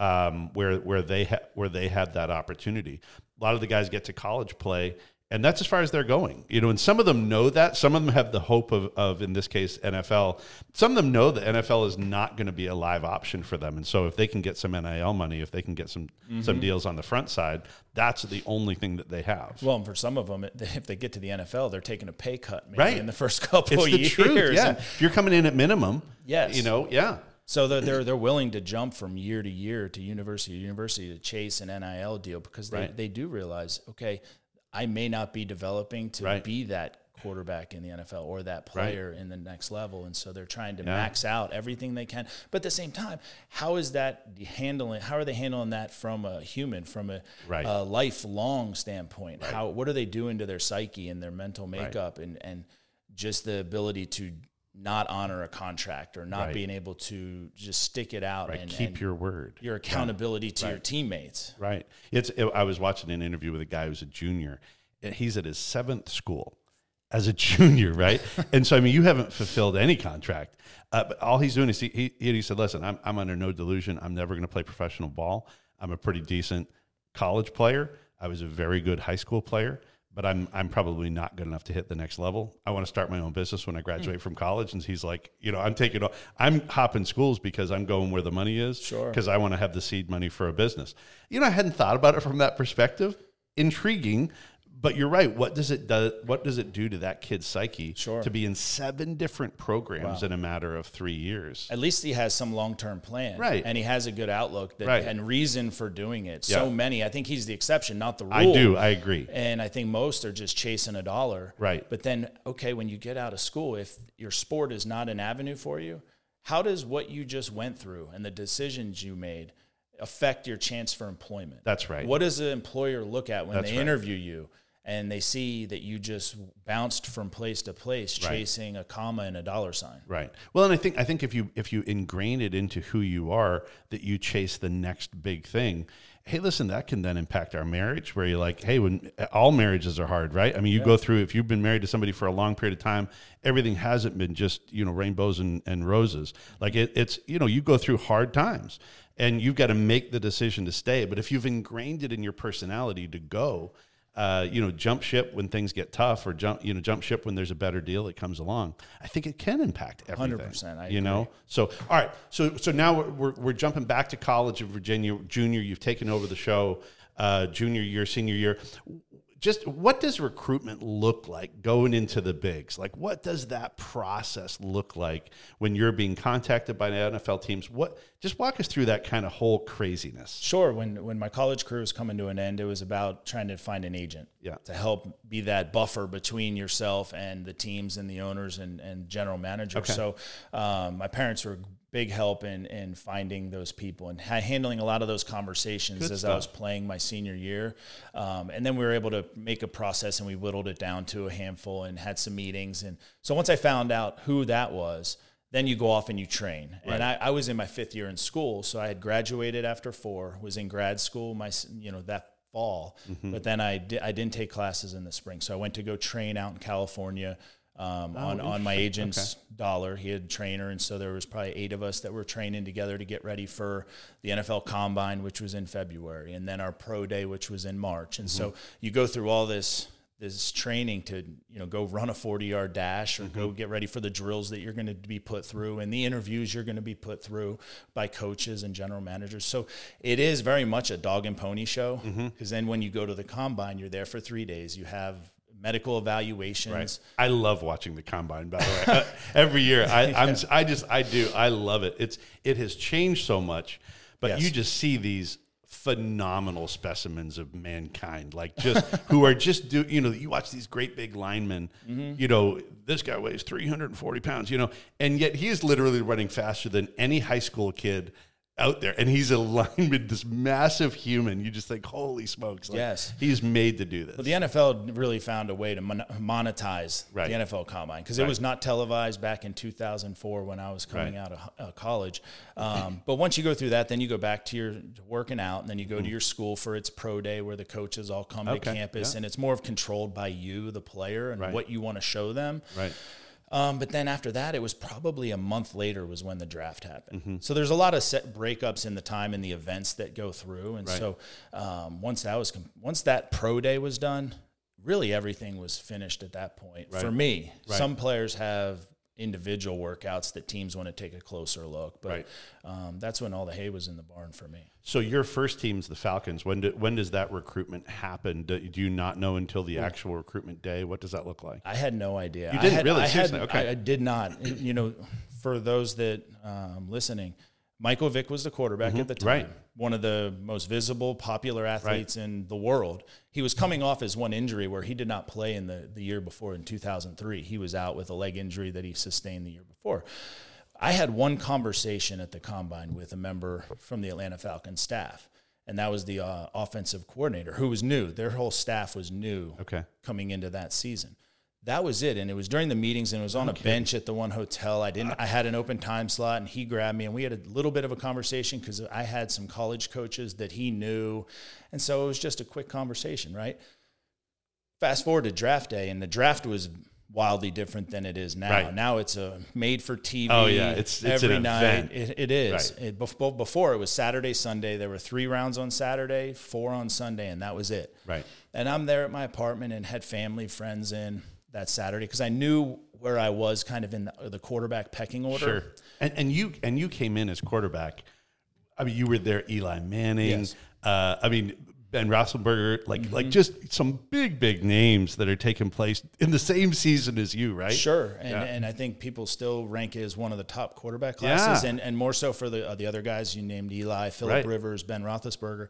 where they have that opportunity. A lot of the guys get to college play. And that's as far as they're going, you know, and some of them know that. Some of them have the hope of, in this case, NFL. Some of them know that NFL is not going to be a live option for them. And so if they can get some NIL money, if they can get some deals on the front side, that's the only thing that they have. Well, and for some of them, if they get to the NFL, they're taking a pay cut maybe in the first couple of years. It's the truth, yeah. If you're coming in at minimum, you know, So they're willing to jump from year to year to university to chase an NIL deal because they do realize, okay, I may not be developing to be that quarterback in the NFL or that player in the next level. And so they're trying to max out everything they can. But at the same time, how are they handling that from a human, from a lifelong standpoint? What are they doing to their psyche and their mental makeup and just the ability to not honor a contract or not being able to just stick it out and keep your word, your accountability to your teammates. Right. I was watching an interview with a guy who's a junior, and he's at his 7th school as a junior, right? And so, I mean, you haven't fulfilled any contract, but all he's doing is he said, listen, I'm under no delusion. I'm never going to play professional ball. I'm a pretty decent college player. I was a very good high school player. But I'm probably not good enough to hit the next level. I want to start my own business when I graduate from college. And he's like, you know, I'm hopping schools because I'm going where the money is. Sure. Because I want to have the seed money for a business. You know, I hadn't thought about it from that perspective. Intriguing. But you're right. What does it do to that kid's psyche to be in 7 different programs in a matter of 3 years? At least he has some long-term plan. Right. And he has a good outlook and reason for doing it. So many. I think he's the exception, not the rule. I agree. And I think most are just chasing a dollar. Right. But then, okay, when you get out of school, if your sport is not an avenue for you, how does what you just went through and the decisions you made affect your chance for employment? That's right. What does the employer look at when they interview you? And they see that you just bounced from place to place, chasing a comma and a dollar sign. Right. Well, and I think if you ingrain it into who you are, that you chase the next big thing. Hey, listen, that can then impact our marriage. Where you're like, hey, when all marriages are hard, right? I mean, you go through. If you've been married to somebody for a long period of time, everything hasn't been just rainbows and roses. Like it's you go through hard times, and you've got to make the decision to stay. But if you've ingrained it in your personality to go. Jump ship when things get tough, or jump ship when there's a better deal that comes along. I think it can impact everything. 100%. I agree. So all right. So now we're jumping back to college of Virginia. Junior, you've taken over the show. Junior year, senior year. just what does recruitment look like going into the bigs? Like, what does that process look like when you're being contacted by the NFL teams? Just walk us through that kind of whole craziness. Sure. When my college career was coming to an end, it was about trying to find an agent to help be that buffer between yourself and the teams and the owners and general managers. Okay. So my parents were big help in finding those people and handling a lot of those conversations as I was playing my senior year. And then we were able to make a process, and we whittled it down to a handful and had some meetings. And so once I found out who that was, then you go off and you train. Right. And I was in my 5th year in school, so I had graduated after 4, was in grad school that fall, but then I didn't take classes in the spring. So I went to go train out in California. On my agent's dollar. He had a trainer, and so there was probably 8 of us that were training together to get ready for the NFL Combine, which was in February, and then our Pro Day, which was in March. And so you go through all this training to go run a 40-yard dash or go get ready for the drills that you're going to be put through and the interviews you're going to be put through by coaches and general managers. So it is very much a dog and pony show, because then when you go to the Combine, you're there for 3 days. You have medical evaluations. Right. I love watching the Combine, by the way. Every year, I love it. It has changed so much, but you just see these phenomenal specimens of mankind, like just who are just you watch these great big linemen. This guy weighs 340 pounds, and yet he is literally running faster than any high school kid out there, and he's a lineman, this massive human. You just think, holy smokes! Yes, he's made to do this. But the NFL really found a way to monetize the NFL Combine, because it was not televised back in 2004 when I was coming out of college. But once you go through that, then you go back to your working out, and then you go to your school for its Pro Day, where the coaches all come to campus, and it's more of controlled by you, the player, and what you want to show them. Right. But then after that, it was probably a month later was when the draft happened. So there's a lot of set breakups in the time and the events that go through. And so once that Pro Day was done, really everything was finished at that point. For me, some players have individual workouts that teams want to take a closer look. But that's when all the hay was in the barn for me. So your first team's the Falcons. When does that recruitment happen? Do you not know until the actual recruitment day? What does that look like? I had no idea. You didn't really? Seriously? Okay. I did not. For those that listening, Michael Vick was the quarterback at the time, one of the most visible, popular athletes in the world. He was coming off his one injury where he did not play in the year before in 2003. He was out with a leg injury that he sustained the year before. I had one conversation at the Combine with a member from the Atlanta Falcons staff, and that was the offensive coordinator, who was new. Their whole staff was new coming into that season. That was it, and it was during the meetings, and it was on a bench at the one hotel. I had an open time slot, and he grabbed me, and we had a little bit of a conversation because I had some college coaches that he knew, and so it was just a quick conversation, right? Fast forward to draft day, and the draft was wildly different than it is now. Right. Now it's a made for TV. Oh yeah, it's every an night. Event. It is. Right. Before it was Saturday, Sunday. There were 3 rounds on Saturday, 4 on Sunday, and that was it. Right. And I'm there at my apartment and had family, friends in that Saturday because I knew where I was kind of in the quarterback pecking order. Sure. And you came in as quarterback. I mean, you were there, Eli Manning. Yes. Ben Roethlisberger, like just some big names that are taking place in the same season as you, right? Sure, and I think people still rank it as one of the top quarterback classes, and more so for the other guys you named, Eli, Phillip Rivers, Ben Roethlisberger.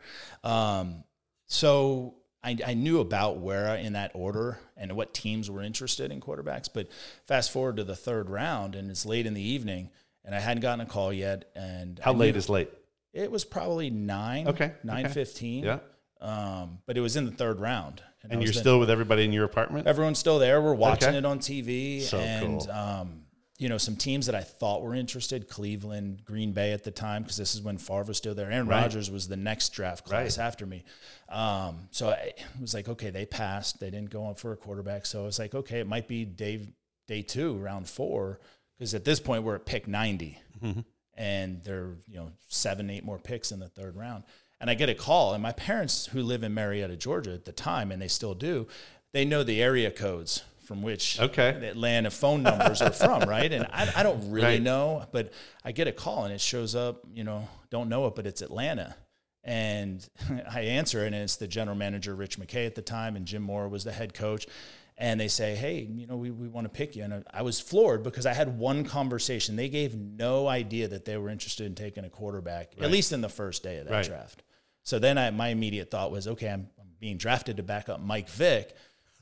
So I knew about where in that order and what teams were interested in quarterbacks, but fast forward to the 3rd round, and it's late in the evening, and I hadn't gotten a call yet. And how late is late? It was probably 9:15. Yeah. But it was in the 3rd round. And you're still with everybody in your apartment? Everyone's still there. We're watching it on TV. So and, cool. Some teams that I thought were interested, Cleveland, Green Bay at the time, because this is when Favre was still there. Aaron Rodgers was the next draft class after me. So it was like, okay, they passed. They didn't go on for a quarterback. So I was like, okay, it might be day 2, round 4, because at this point we're at pick 90. And there are 7-8 more picks in the 3rd round. And I get a call, and my parents, who live in Marietta, Georgia at the time, and they still do, they know the area codes from which the Atlanta phone numbers are from, right? And I don't really know, but I get a call, and it shows up, don't know it, but it's Atlanta. And I answer, and it's the general manager, Rich McKay at the time, and Jim Moore was the head coach. And they say, hey, we want to pick you. And I was floored because I had one conversation. They gave no idea that they were interested in taking a quarterback, at least in the first day of that draft. So then my immediate thought was, okay, I'm being drafted to back up Mike Vick.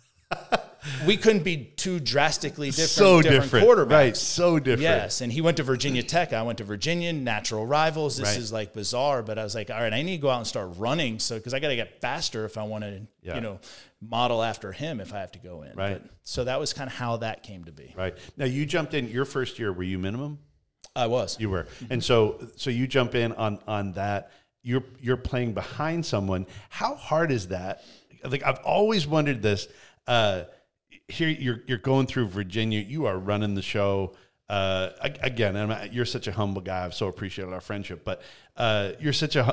We couldn't be too drastically different quarterbacks. Right, so different. Yes, and he went to Virginia Tech. I went to Virginia, natural rivals. This is like bizarre, but I was like, all right, I need to go out and start running because I got to get faster if I want to, model after him if I have to go in. Right. So that was kind of how that came to be. Right. Now, you jumped in your first year. Were you minimum? I was. You were. And so you jump in on that. You're playing behind someone. How hard is that? Like, I've always wondered this. Here you're going through Virginia. You are running the show. Again, you're such a humble guy. I've so appreciated our friendship. But you're such a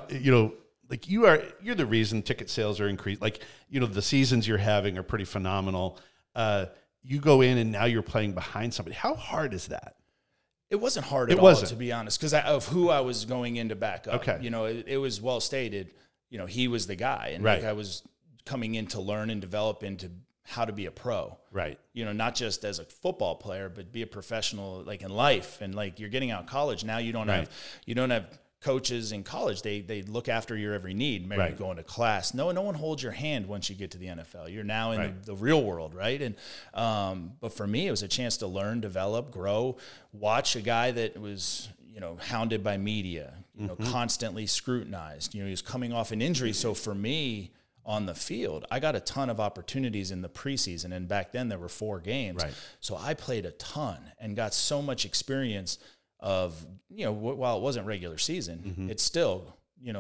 you're the reason ticket sales are increased. Like, the seasons you're having are pretty phenomenal. You go in and now you're playing behind somebody. How hard is that? It wasn't hard at all, to be honest, because of who I was going in to back up. Okay. It was well stated. He was the guy, and I was coming in to learn and develop into how to be a pro. Right. Not just as a football player, but be a professional, like in life. And like, you're getting out of college now, you don't have coaches in college. They look after your every need. Maybe you go into class. No one holds your hand once you get to the NFL. You're now in the real world, right? And but for me, it was a chance to learn, develop, grow, watch a guy that was hounded by media, constantly scrutinized. He was coming off an injury. So for me, on the field, I got a ton of opportunities in the preseason, and back then there were 4 games. Right. So I played a ton and got so much experience of, while it wasn't regular season, it's still,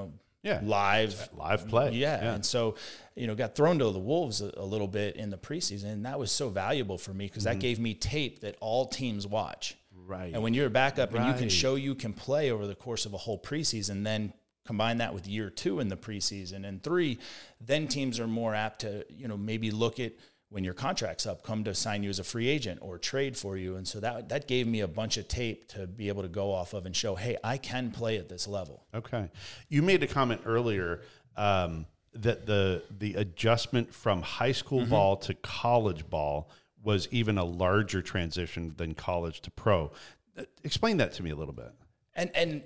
live play. Yeah. And so, got thrown to the wolves a little bit in the preseason, and that was so valuable for me because that gave me tape that all teams watch. Right. And when you're a backup and you can show you can play over the course of a whole preseason, then combine that with year 2 in the preseason and 3, then teams are more apt to, maybe look at when your contract's up, come to sign you as a free agent or trade for you. And so that gave me a bunch of tape to be able to go off of and show, hey, I can play at this level. Okay. You made a comment earlier that the adjustment from high school ball to college ball was even a larger transition than college to pro. Explain that to me a little bit. And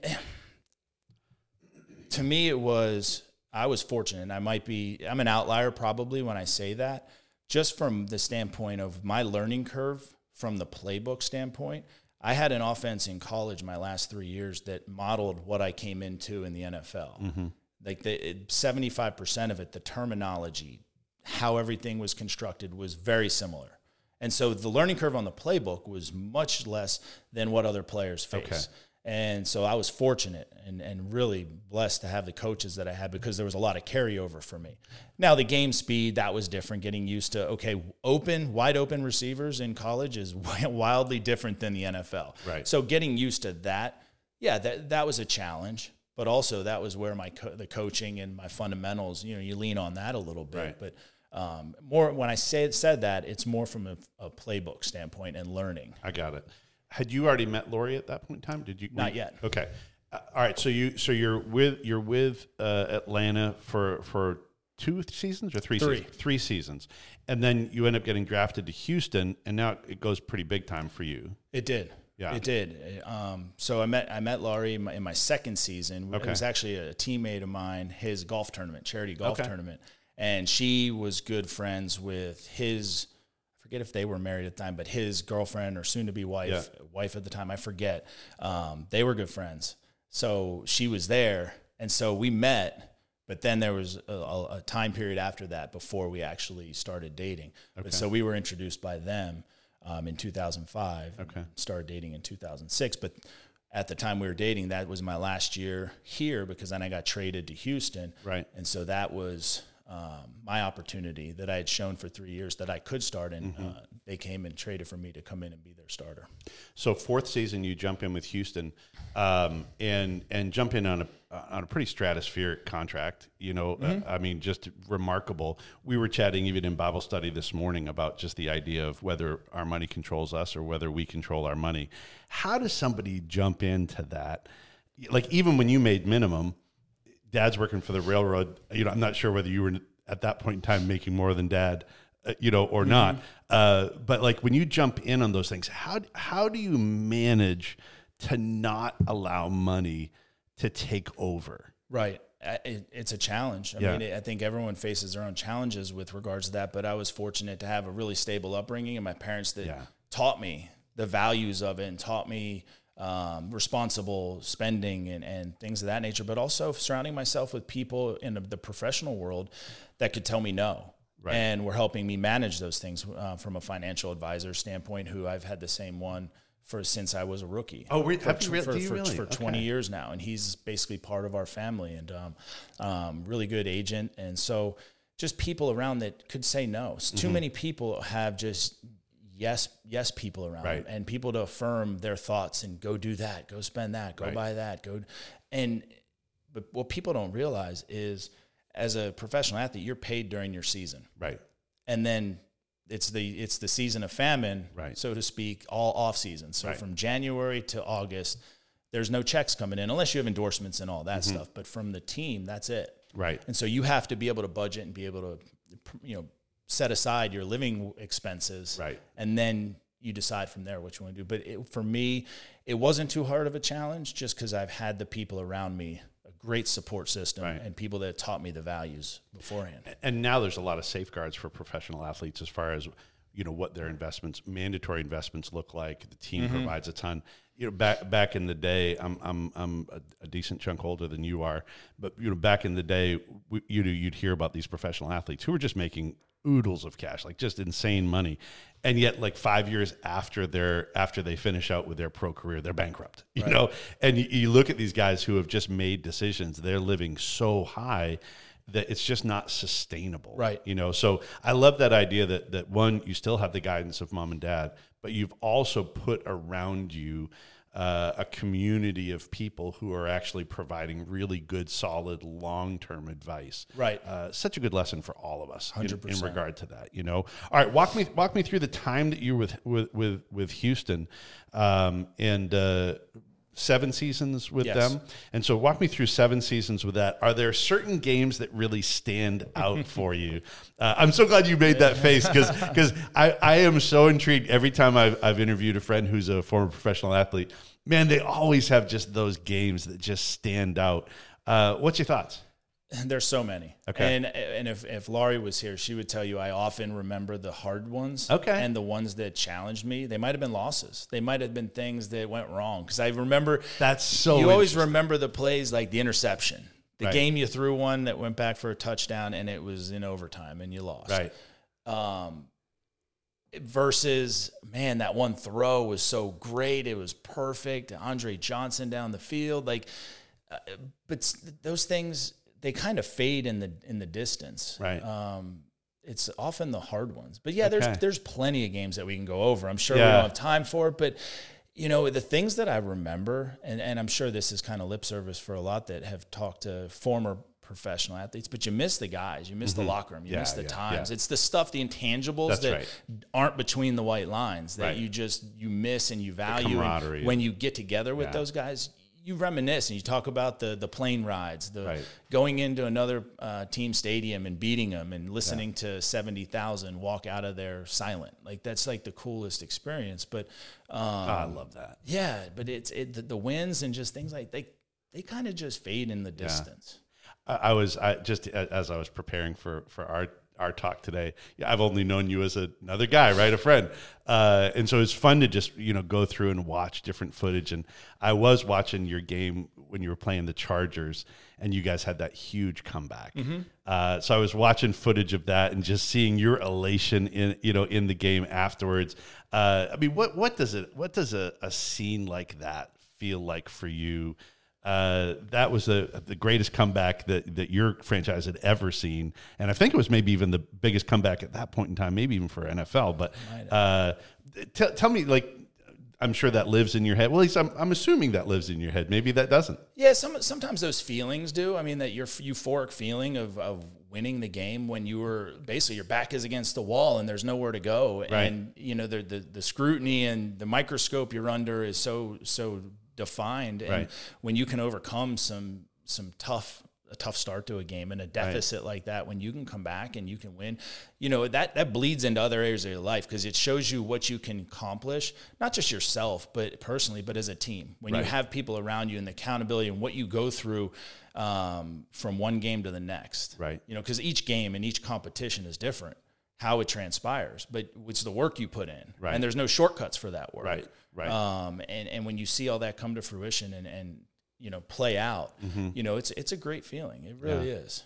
to me, I was fortunate. I'm an outlier probably when I say that, just from the standpoint of my learning curve from the playbook standpoint. I had an offense in college my last 3 years that modeled what I came into in the NFL. Like 75% of it, the terminology, how everything was constructed was very similar. And so the learning curve on the playbook was much less than what other players face. Okay. And so I was fortunate and really blessed to have the coaches that I had because there was a lot of carryover for me. Now, the game speed, that was different, getting used to, wide open receivers in college is wildly different than the NFL. Right. So getting used to that, that was a challenge. But also that was where the coaching and my fundamentals, you lean on that a little bit. Right. But more when I said that, it's more from a playbook standpoint and learning. I got it. Had you already met Lori at that point in time? Did you? Not yet. Okay. All right. So you're with Atlanta for 2 seasons or 3 seasons? 3 seasons, and then you end up getting drafted to Houston, and now it goes pretty big time for you. It did. Yeah, it did. So I met Laurie in my second season. Okay. It was actually a teammate of mine, his golf tournament, charity golf tournament, and she was good friends with his. Forget if they were married at the time, but his girlfriend or soon-to-be wife at the time, I forget. They were good friends. So she was there, and so we met, but then there was a time period after that before we actually started dating. Okay. But so we were introduced by them in 2005, started dating in 2006. But at the time we were dating, that was my last year here because then I got traded to Houston. Right. And so that was my opportunity that I had shown for 3 years that I could start, and they came and traded for me to come in and be their starter. So 4th season, you jump in with Houston, and jump in on a pretty stratospheric contract. I mean, just remarkable. We were chatting even in Bible study this morning about just the idea of whether our money controls us or whether we control our money. How does somebody jump into that? Like, even when you made minimum, Dad's working for the railroad. I'm not sure whether you were at that point in time making more than Dad, or not. But like when you jump in on those things, how do you manage to not allow money to take over? Right. It's a challenge. I mean, I think everyone faces their own challenges with regards to that, but I was fortunate to have a really stable upbringing and my parents that taught me the values of it and taught me responsible spending and things of that nature, but also surrounding myself with people in the professional world that could tell me no. Right. And were helping me manage those things from a financial advisor standpoint, who I've had the same one since I was a rookie. Oh, for 20 years now, and he's basically part of our family, and really good agent. And so, just people around that could say no. Too many people have just yes people around them, and people to affirm their thoughts and go do that, go spend that, go buy that, but what people don't realize is, as a professional athlete, you're paid during your season, right, and then it's the season of famine, so to speak, all off season. So from January to August, there's no checks coming in unless you have endorsements and all that stuff. But from the team, that's it. Right. And so you have to be able to budget and be able to, set aside your living expenses. Right. And then you decide from there what you want to do. But for me, it wasn't too hard of a challenge just because I've had the people around me, a great support system, and people that taught me the values beforehand. And now there's a lot of safeguards for professional athletes as far as, what their mandatory investments look like. The team provides a ton. Back in the day, I'm a decent chunk older than you are, but back in the day, you'd hear about these professional athletes who were just making oodles of cash, like just insane money, and yet like 5 years after they finish out with their pro career, they're bankrupt. You know, and you look at these guys who have just made decisions; they're living so high that it's just not sustainable. Right. So I love that idea that one, you still have the guidance of mom and dad, but you've also put around you a community of people who are actually providing really good, solid, long-term advice. Right. Such a good lesson for all of us 100%. in regard to that. All right, walk me through the time that you were with Houston, and 7 seasons with them. And so walk me through 7 seasons with that. Are there certain games that really stand out for you? I'm so glad you made that face because I am so intrigued every time I've interviewed a friend who's a former professional athlete. Man, they always have just those games that just stand out. What's your thoughts? There's so many. Okay. And if Laurie was here, she would tell you I often remember the hard ones. Okay. And the ones that challenged me. They might have been losses. They might have been things that went wrong. Because I remember you always remember the plays like the interception. The game you threw one that went back for a touchdown and it was in overtime and you lost. Right. Versus, man, that one throw was so great. It was perfect. Andre Johnson down the field. But those things, they kind of fade in the distance. Right. It's often the hard ones. But there's plenty of games that we can go over. I'm sure we don't have time for it, but the things that I remember, and I'm sure this is kind of lip service for a lot that have talked to former professional athletes, but you miss the guys, you miss the locker room, you miss the times. It's the stuff, the intangibles that aren't between the white lines that you miss and you value. And when you get together with those guys, you reminisce and you talk about the plane rides, going into another team stadium and beating them and listening to 70,000 walk out of there silent. That's like the coolest experience. But I love that. Yeah, but the wins and just things like they kind of just fade in the distance. I just as I was preparing for our talk today, I've only known you as another guy, right? A friend. And so it's fun to just, go through and watch different footage. And I was watching your game when you were playing the Chargers and you guys had that huge comeback. So I was watching footage of that and just seeing your elation in the game afterwards. I mean, what does a scene like that feel like for you? That was the greatest comeback that your franchise had ever seen, and I think it was maybe even the biggest comeback at that point in time, maybe even for NFL. But tell me, I'm sure that lives in your head. Well, at least I'm assuming that lives in your head. Maybe that doesn't. Yeah, sometimes those feelings do. I mean, that your euphoric feeling of winning the game when you were basically your back is against the wall and there's nowhere to go, and the scrutiny and the microscope you're under is so defined, and when you can overcome some tough a tough start to a game and a deficit like that, when you can come back and you can win, that bleeds into other areas of your life, because it shows you what you can accomplish, not just yourself, but personally, but as a team. When you have people around you and the accountability and what you go through from one game to the next, right? Because each game and each competition is different, how it transpires, but it's the work you put in, right? And there's no shortcuts for that work, right? And when you see all that come to fruition and play out, it's a great feeling. It really is.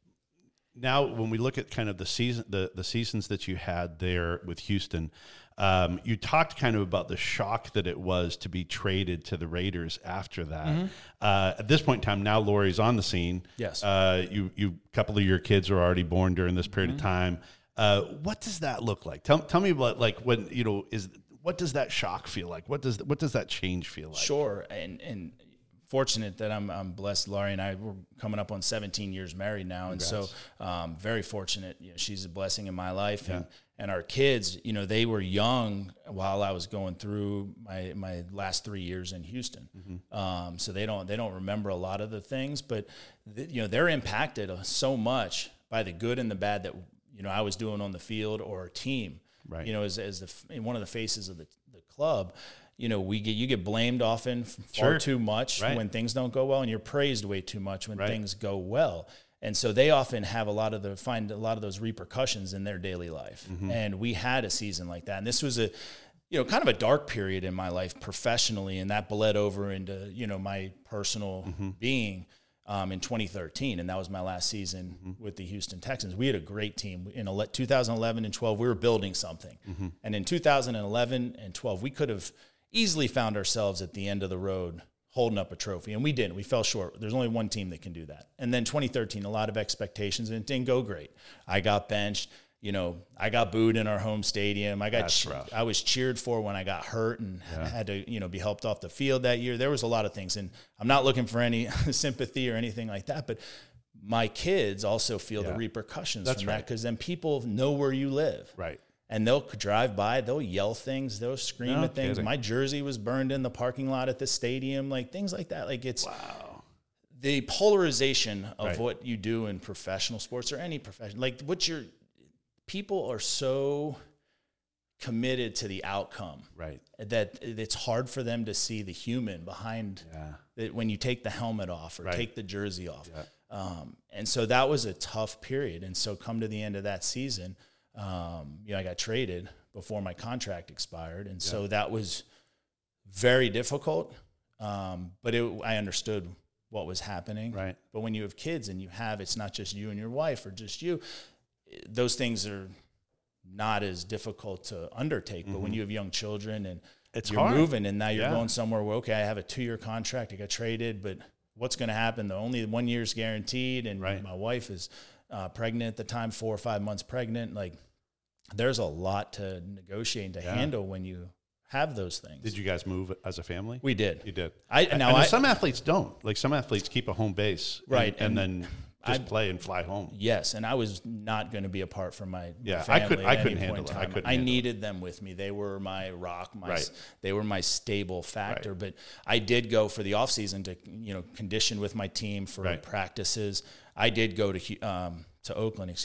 Now, when we look at kind of the seasons that you had there with Houston, you talked kind of about the shock that it was to be traded to the Raiders after that. At this point in time, now Lori's on the scene. Yes. You couple of your kids are already born during this period of time. What does that look like? Tell me about, like, when, what does that shock feel like? What does that change feel like? Sure. And fortunate that I'm blessed. Laurie and I, we're coming up on 17 years married now. Congrats. And so very fortunate. She's a blessing in my life. And our kids, they were young while I was going through my last 3 years in Houston. So they don't remember a lot of the things, but they're impacted so much by the good and the bad that I was doing on the field, or our team. Right. As one of the faces of the club. You get blamed often far too much when things don't go well, and you're praised way too much when things go well. And so they often have find a lot of those repercussions in their daily life. And we had a season like that. And this was kind of a dark period in my life professionally, and that bled over into, my personal being in 2013. And that was my last season with the Houston Texans. We had a great team. In 2011 and 12, we were building something. And in 2011 and 12, we could have easily found ourselves at the end of the road holding up a trophy, and we didn't. We fell short. There's only one team that can do that. And then 2013, a lot of expectations, and it didn't go great. I got benched. I got booed in our home stadium. I was cheered for when I got hurt and had to, be helped off the field that year. There was a lot of things, and I'm not looking for any sympathy or anything like that, but my kids also feel the repercussions from that, because then people know where you live. Right. And they'll drive by, they'll yell things, they'll scream at things. My jersey was burned in the parking lot at the stadium, like things like that. Like, it's the polarization of what you do in professional sports, or any profession. Like, people are so committed to the outcome, that it's hard for them to see the human behind it when you take the helmet off or take the jersey off. And so that was a tough period. And so come to the end of that season, I got traded before my contract expired. And so that was very difficult. But I understood what was happening. Right. But when you have kids and it's not just you and your wife or just you, those things are not as difficult to undertake. But when you have young children and you're hard. Moving, and now you're going somewhere where, okay, I have a 2-year contract, I got traded, but what's going to happen? Only 1 year's guaranteed. And my wife is pregnant at the time, 4 or 5 months pregnant. Like, there's a lot to negotiate and to handle when you have those things. Did you guys move as a family? We did. You did. Some athletes don't. Like, some athletes keep a home base, and then just play and fly home. Yes, and I was not going to be apart from my family. I couldn't handle it. I needed them with me. They were my rock. They were my stable factor. Right. But I did go for the off season to condition with my team for practices. I did go to Oakland,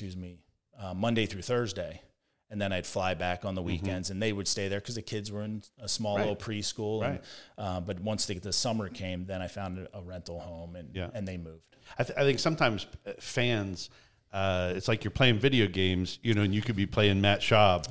Monday through Thursday. And then I'd fly back on the weekends, and they would stay there because the kids were in a small little preschool. And, but once the summer came, then I found a rental home, and they moved. I think sometimes fans, it's like you're playing video games, and you could be playing Matt Schaub,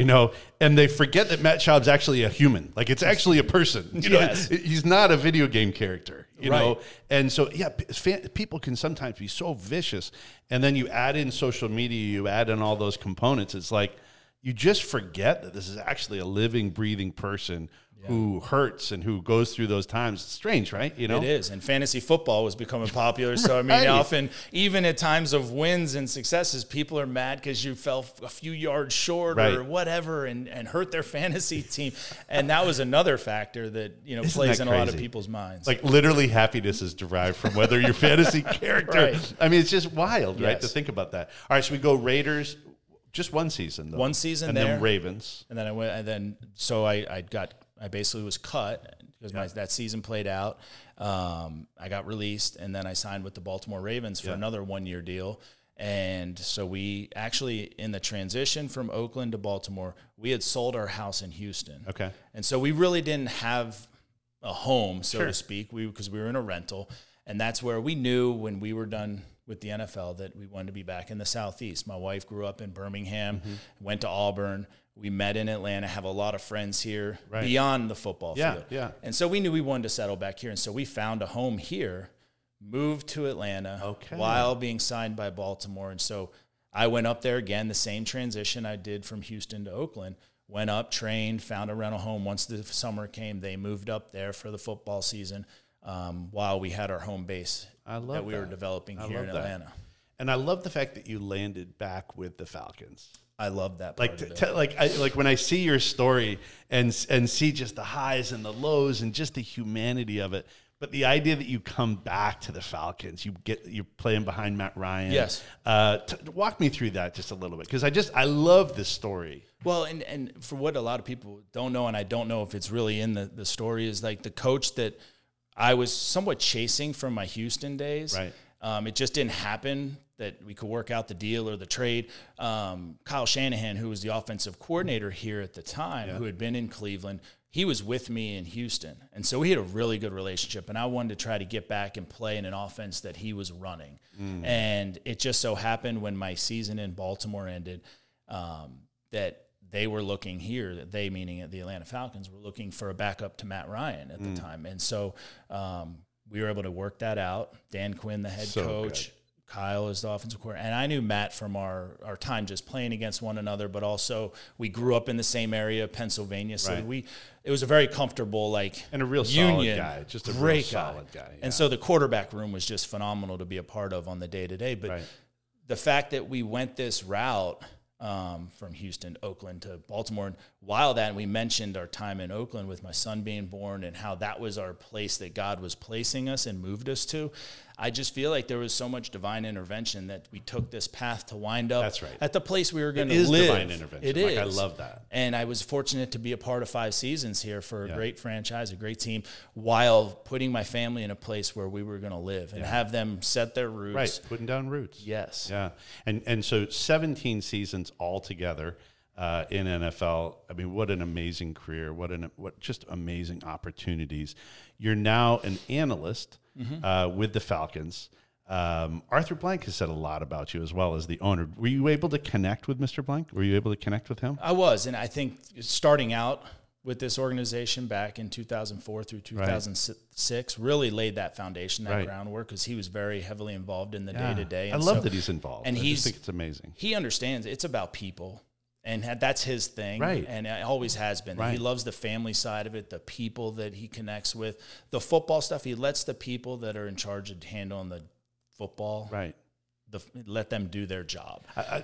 and they forget that Matt Schaub's actually a human. Like, it's actually a person. He's not a video game character, you know? And so, people can sometimes be so vicious. And then you add in social media, you add in all those components. It's like, you just forget that this is actually a living, breathing person who hurts and who goes through those times. It's strange, right? It is. And fantasy football was becoming popular. So, often, even at times of wins and successes, people are mad because you fell a few yards short or whatever and hurt their fantasy team. And that was another factor that, plays in a lot of people's minds. Like, literally, happiness is derived from whether your fantasy character. It's just wild, right, to think about that. All right, so we go Raiders. Just one season, though. One season and there. then Ravens. And then I basically was cut because that season played out. I got released, and then I signed with the Baltimore Ravens for another 1-year deal. And so we actually, in the transition from Oakland to Baltimore, we had sold our house in Houston. Okay. And so we really didn't have a home, so to speak, because we were in a rental. And that's where we knew when we were done with the NFL that we wanted to be back in the Southeast. My wife grew up in Birmingham, went to Auburn. We met in Atlanta, have a lot of friends here beyond the football field. Yeah. And so we knew we wanted to settle back here. And so we found a home here, moved to Atlanta while being signed by Baltimore. And so I went up there again, the same transition I did from Houston to Oakland. Went up, trained, found a rental home. Once the summer came, they moved up there for the football season while we had our home base that we were developing here in Atlanta. And I love the fact that you landed back with the Falcons. I love that part like when I see your story and see just the highs and the lows and just the humanity of it. But the idea that you come back to the Falcons, you're playing behind Matt Ryan. Yes. Walk me through that just a little bit, because I love this story. Well, and for what a lot of people don't know, and I don't know if it's really in the story, is like the coach that I was somewhat chasing from my Houston days. Right. It just didn't happen that we could work out the deal or the trade. Kyle Shanahan, who was the offensive coordinator here at the time, who had been in Cleveland, he was with me in Houston. And so we had a really good relationship, and I wanted to try to get back and play in an offense that he was running. And it just so happened when my season in Baltimore ended that they were looking here, that they, meaning the Atlanta Falcons, were looking for a backup to Matt Ryan at the time. And so we were able to work that out. Dan Quinn, the head coach, Kyle is the offensive coordinator. And I knew Matt from our time just playing against one another, but also we grew up in the same area, Pennsylvania. So it was a very comfortable, and a real union, solid guy, just a great real solid guy. Yeah. And so the quarterback room was just phenomenal to be a part of on the day-to-day. But the fact that we went this route from Houston, Oakland to Baltimore. And while that, we mentioned our time in Oakland with my son being born and how that was our place that God was placing us and moved us to. I just feel like there was so much divine intervention that we took this path to wind up at the place we were going to live. It is divine intervention. It is. I love that. And I was fortunate to be a part of 5 seasons here for a great franchise, a great team, while putting my family in a place where we were going to live and have them set their roots. Right, putting down roots. Yes. Yeah. And so 17 seasons altogether in NFL. I mean, what an amazing career. What just amazing opportunities. You're now an analyst with the Falcons. Arthur Blank has said a lot about you as well as the owner. Were you able to connect with Mr. Blank? Were you able to connect with him? I was, and I think starting out with this organization back in 2004 through 2006 really laid that foundation, that groundwork, because he was very heavily involved in the day-to-day. I love that he's involved. And I just think it's amazing. He understands it's about people. And that's his thing, and it always has been. He loves the family side of it, the people that he connects with. The football stuff, he lets the people that are in charge of handling the football, let them do their job.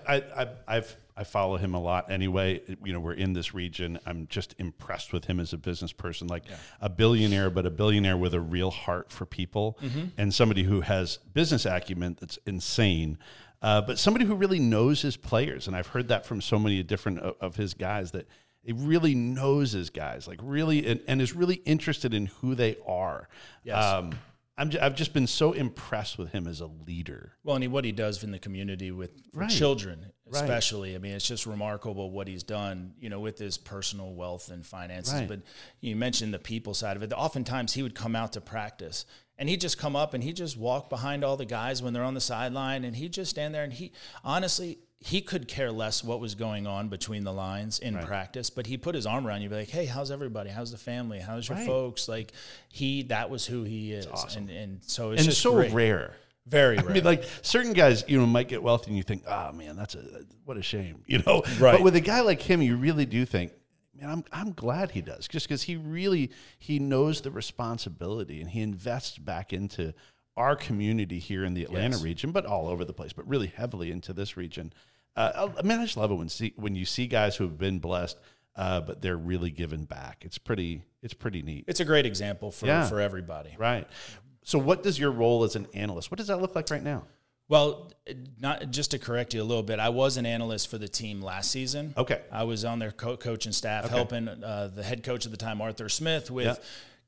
I follow him a lot anyway. You know, we're in this region. I'm just impressed with him as a business person, a billionaire, but a billionaire with a real heart for people and somebody who has business acumen that's insane. But somebody who really knows his players, and I've heard that from so many different of his guys, that he really knows his guys, and is really interested in who they are. Yes. I've just been so impressed with him as a leader. Well, and what he does in the community with children, especially. I mean, it's just remarkable what he's done, with his personal wealth and finances. But you mentioned the people side of it. Oftentimes he would come out to practice, and he'd just come up and he'd just walk behind all the guys when they're on the sideline, and he'd just stand there, and he could care less what was going on between the lines in practice, but he put his arm around you, be like, "Hey, how's everybody? How's the family? How's your folks?" that was who he is. Awesome. And so it's just so great. rare. Very rare. I mean, certain guys, might get wealthy and you think, "Oh man, what a shame," Right. But with a guy like him, you really do think, man, I'm glad he does, just because he knows the responsibility and he invests back into our community here in the Atlanta region, but all over the place, but really heavily into this region. I just love it when you see guys who have been blessed, but they're really giving back. It's pretty neat. It's a great example for everybody. Right. So what does your role as an analyst, what does that look like right now? Well, not just to correct you a little bit, I was an analyst for the team last season. Okay. I was on their coaching staff, helping the head coach at the time, Arthur Smith, with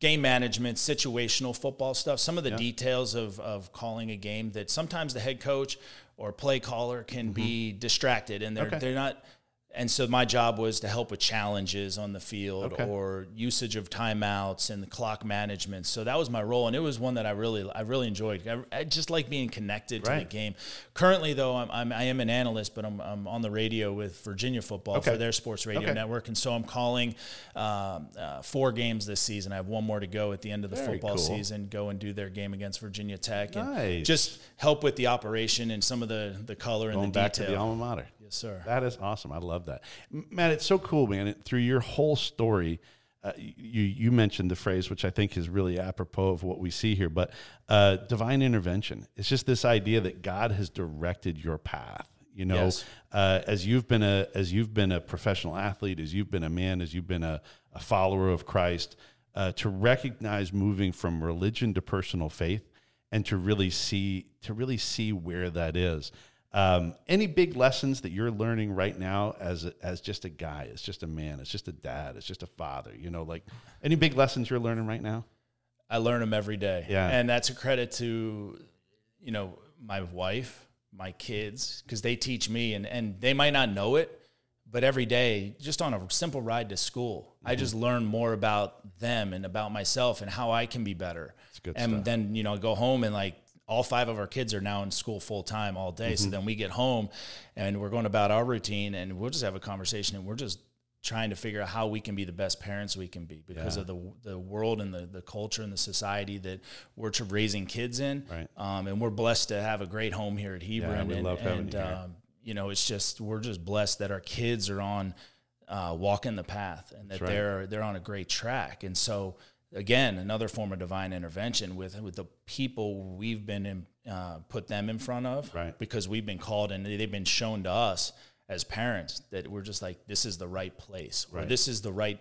game management, situational football stuff, some of the details of calling a game that sometimes the head coach or play caller can be distracted, and they're not. And so my job was to help with challenges on the field or usage of timeouts and the clock management. So that was my role, and it was one that I really enjoyed. I just like being connected to the game. Currently, though, I am an analyst, but I'm on the radio with Virginia Football for their sports radio network, and so I'm calling 4 games this season. I have 1 more to go at the end of the football season. Go and do their game against Virginia Tech, and just help with the operation and some of the color and the detail. Back to the alma mater. Yes, sir. That is awesome. I love that. Matt, it's so cool, man. Through your whole story, you mentioned the phrase, which I think is really apropos of what we see here, but divine intervention. It's just this idea that God has directed your path. You know, as you've been a professional athlete, as you've been a man, as you've been a follower of Christ, to recognize moving from religion to personal faith, and to really see where that is. Any big lessons that you're learning right now as just a guy, as just a man, as just a dad, as just a father, you know, like any big lessons you're learning right now? I learn them every day. Yeah. And that's a credit to, you know, my wife, my kids, because they teach me, and they might not know it, but every day, just on a simple ride to school, I just learn more about them and about myself and how I can be better. That's good and stuff. Then, you know, go home and like, all 5 of our kids are now in school full time all day. So then we get home and we're going about our routine, and we'll just have a conversation, and we're just trying to figure out how we can be the best parents we can be because of the world and the culture and the society that we're raising kids in. Right. And we're blessed to have a great home here at Hebron. Yeah, we love having you here. You know, we're just blessed that our kids are on walking the path, and that they're on a great track. And so, again, another form of divine intervention with the people we've been put them in front of, because we've been called and they've been shown to us as parents that we're just like, this is the right place, or this is the right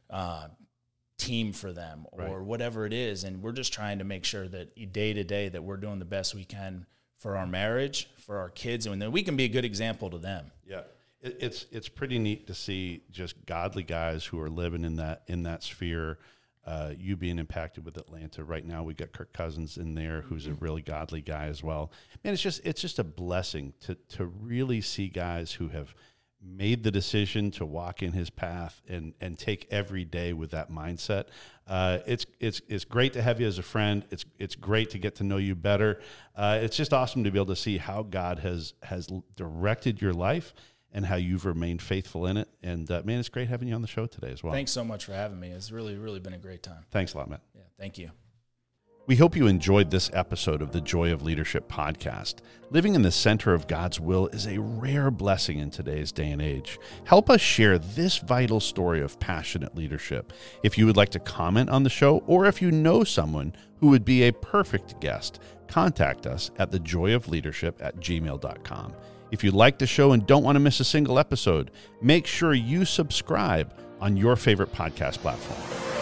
team for them, or whatever it is. And we're just trying to make sure that day to day that we're doing the best we can for our marriage, for our kids, and then we can be a good example to them. Yeah. It's pretty neat to see just godly guys who are living in that sphere. You being impacted with Atlanta right now, we got Kirk Cousins in there, who's a really godly guy as well. Man, it's just a blessing to really see guys who have made the decision to walk in his path and take every day with that mindset. It's great to have you as a friend. It's great to get to know you better. It's just awesome to be able to see how God has directed your life and how you've remained faithful in it. And, man, it's great having you on the show today as well. Thanks so much for having me. It's really, really been a great time. Thanks a lot, Matt. Yeah, thank you. We hope you enjoyed this episode of the Joy of Leadership podcast. Living in the center of God's will is a rare blessing in today's day and age. Help us share this vital story of passionate leadership. If you would like to comment on the show, or if you know someone who would be a perfect guest, contact us at thejoyofleadership@gmail.com. If you like the show and don't want to miss a single episode, make sure you subscribe on your favorite podcast platform.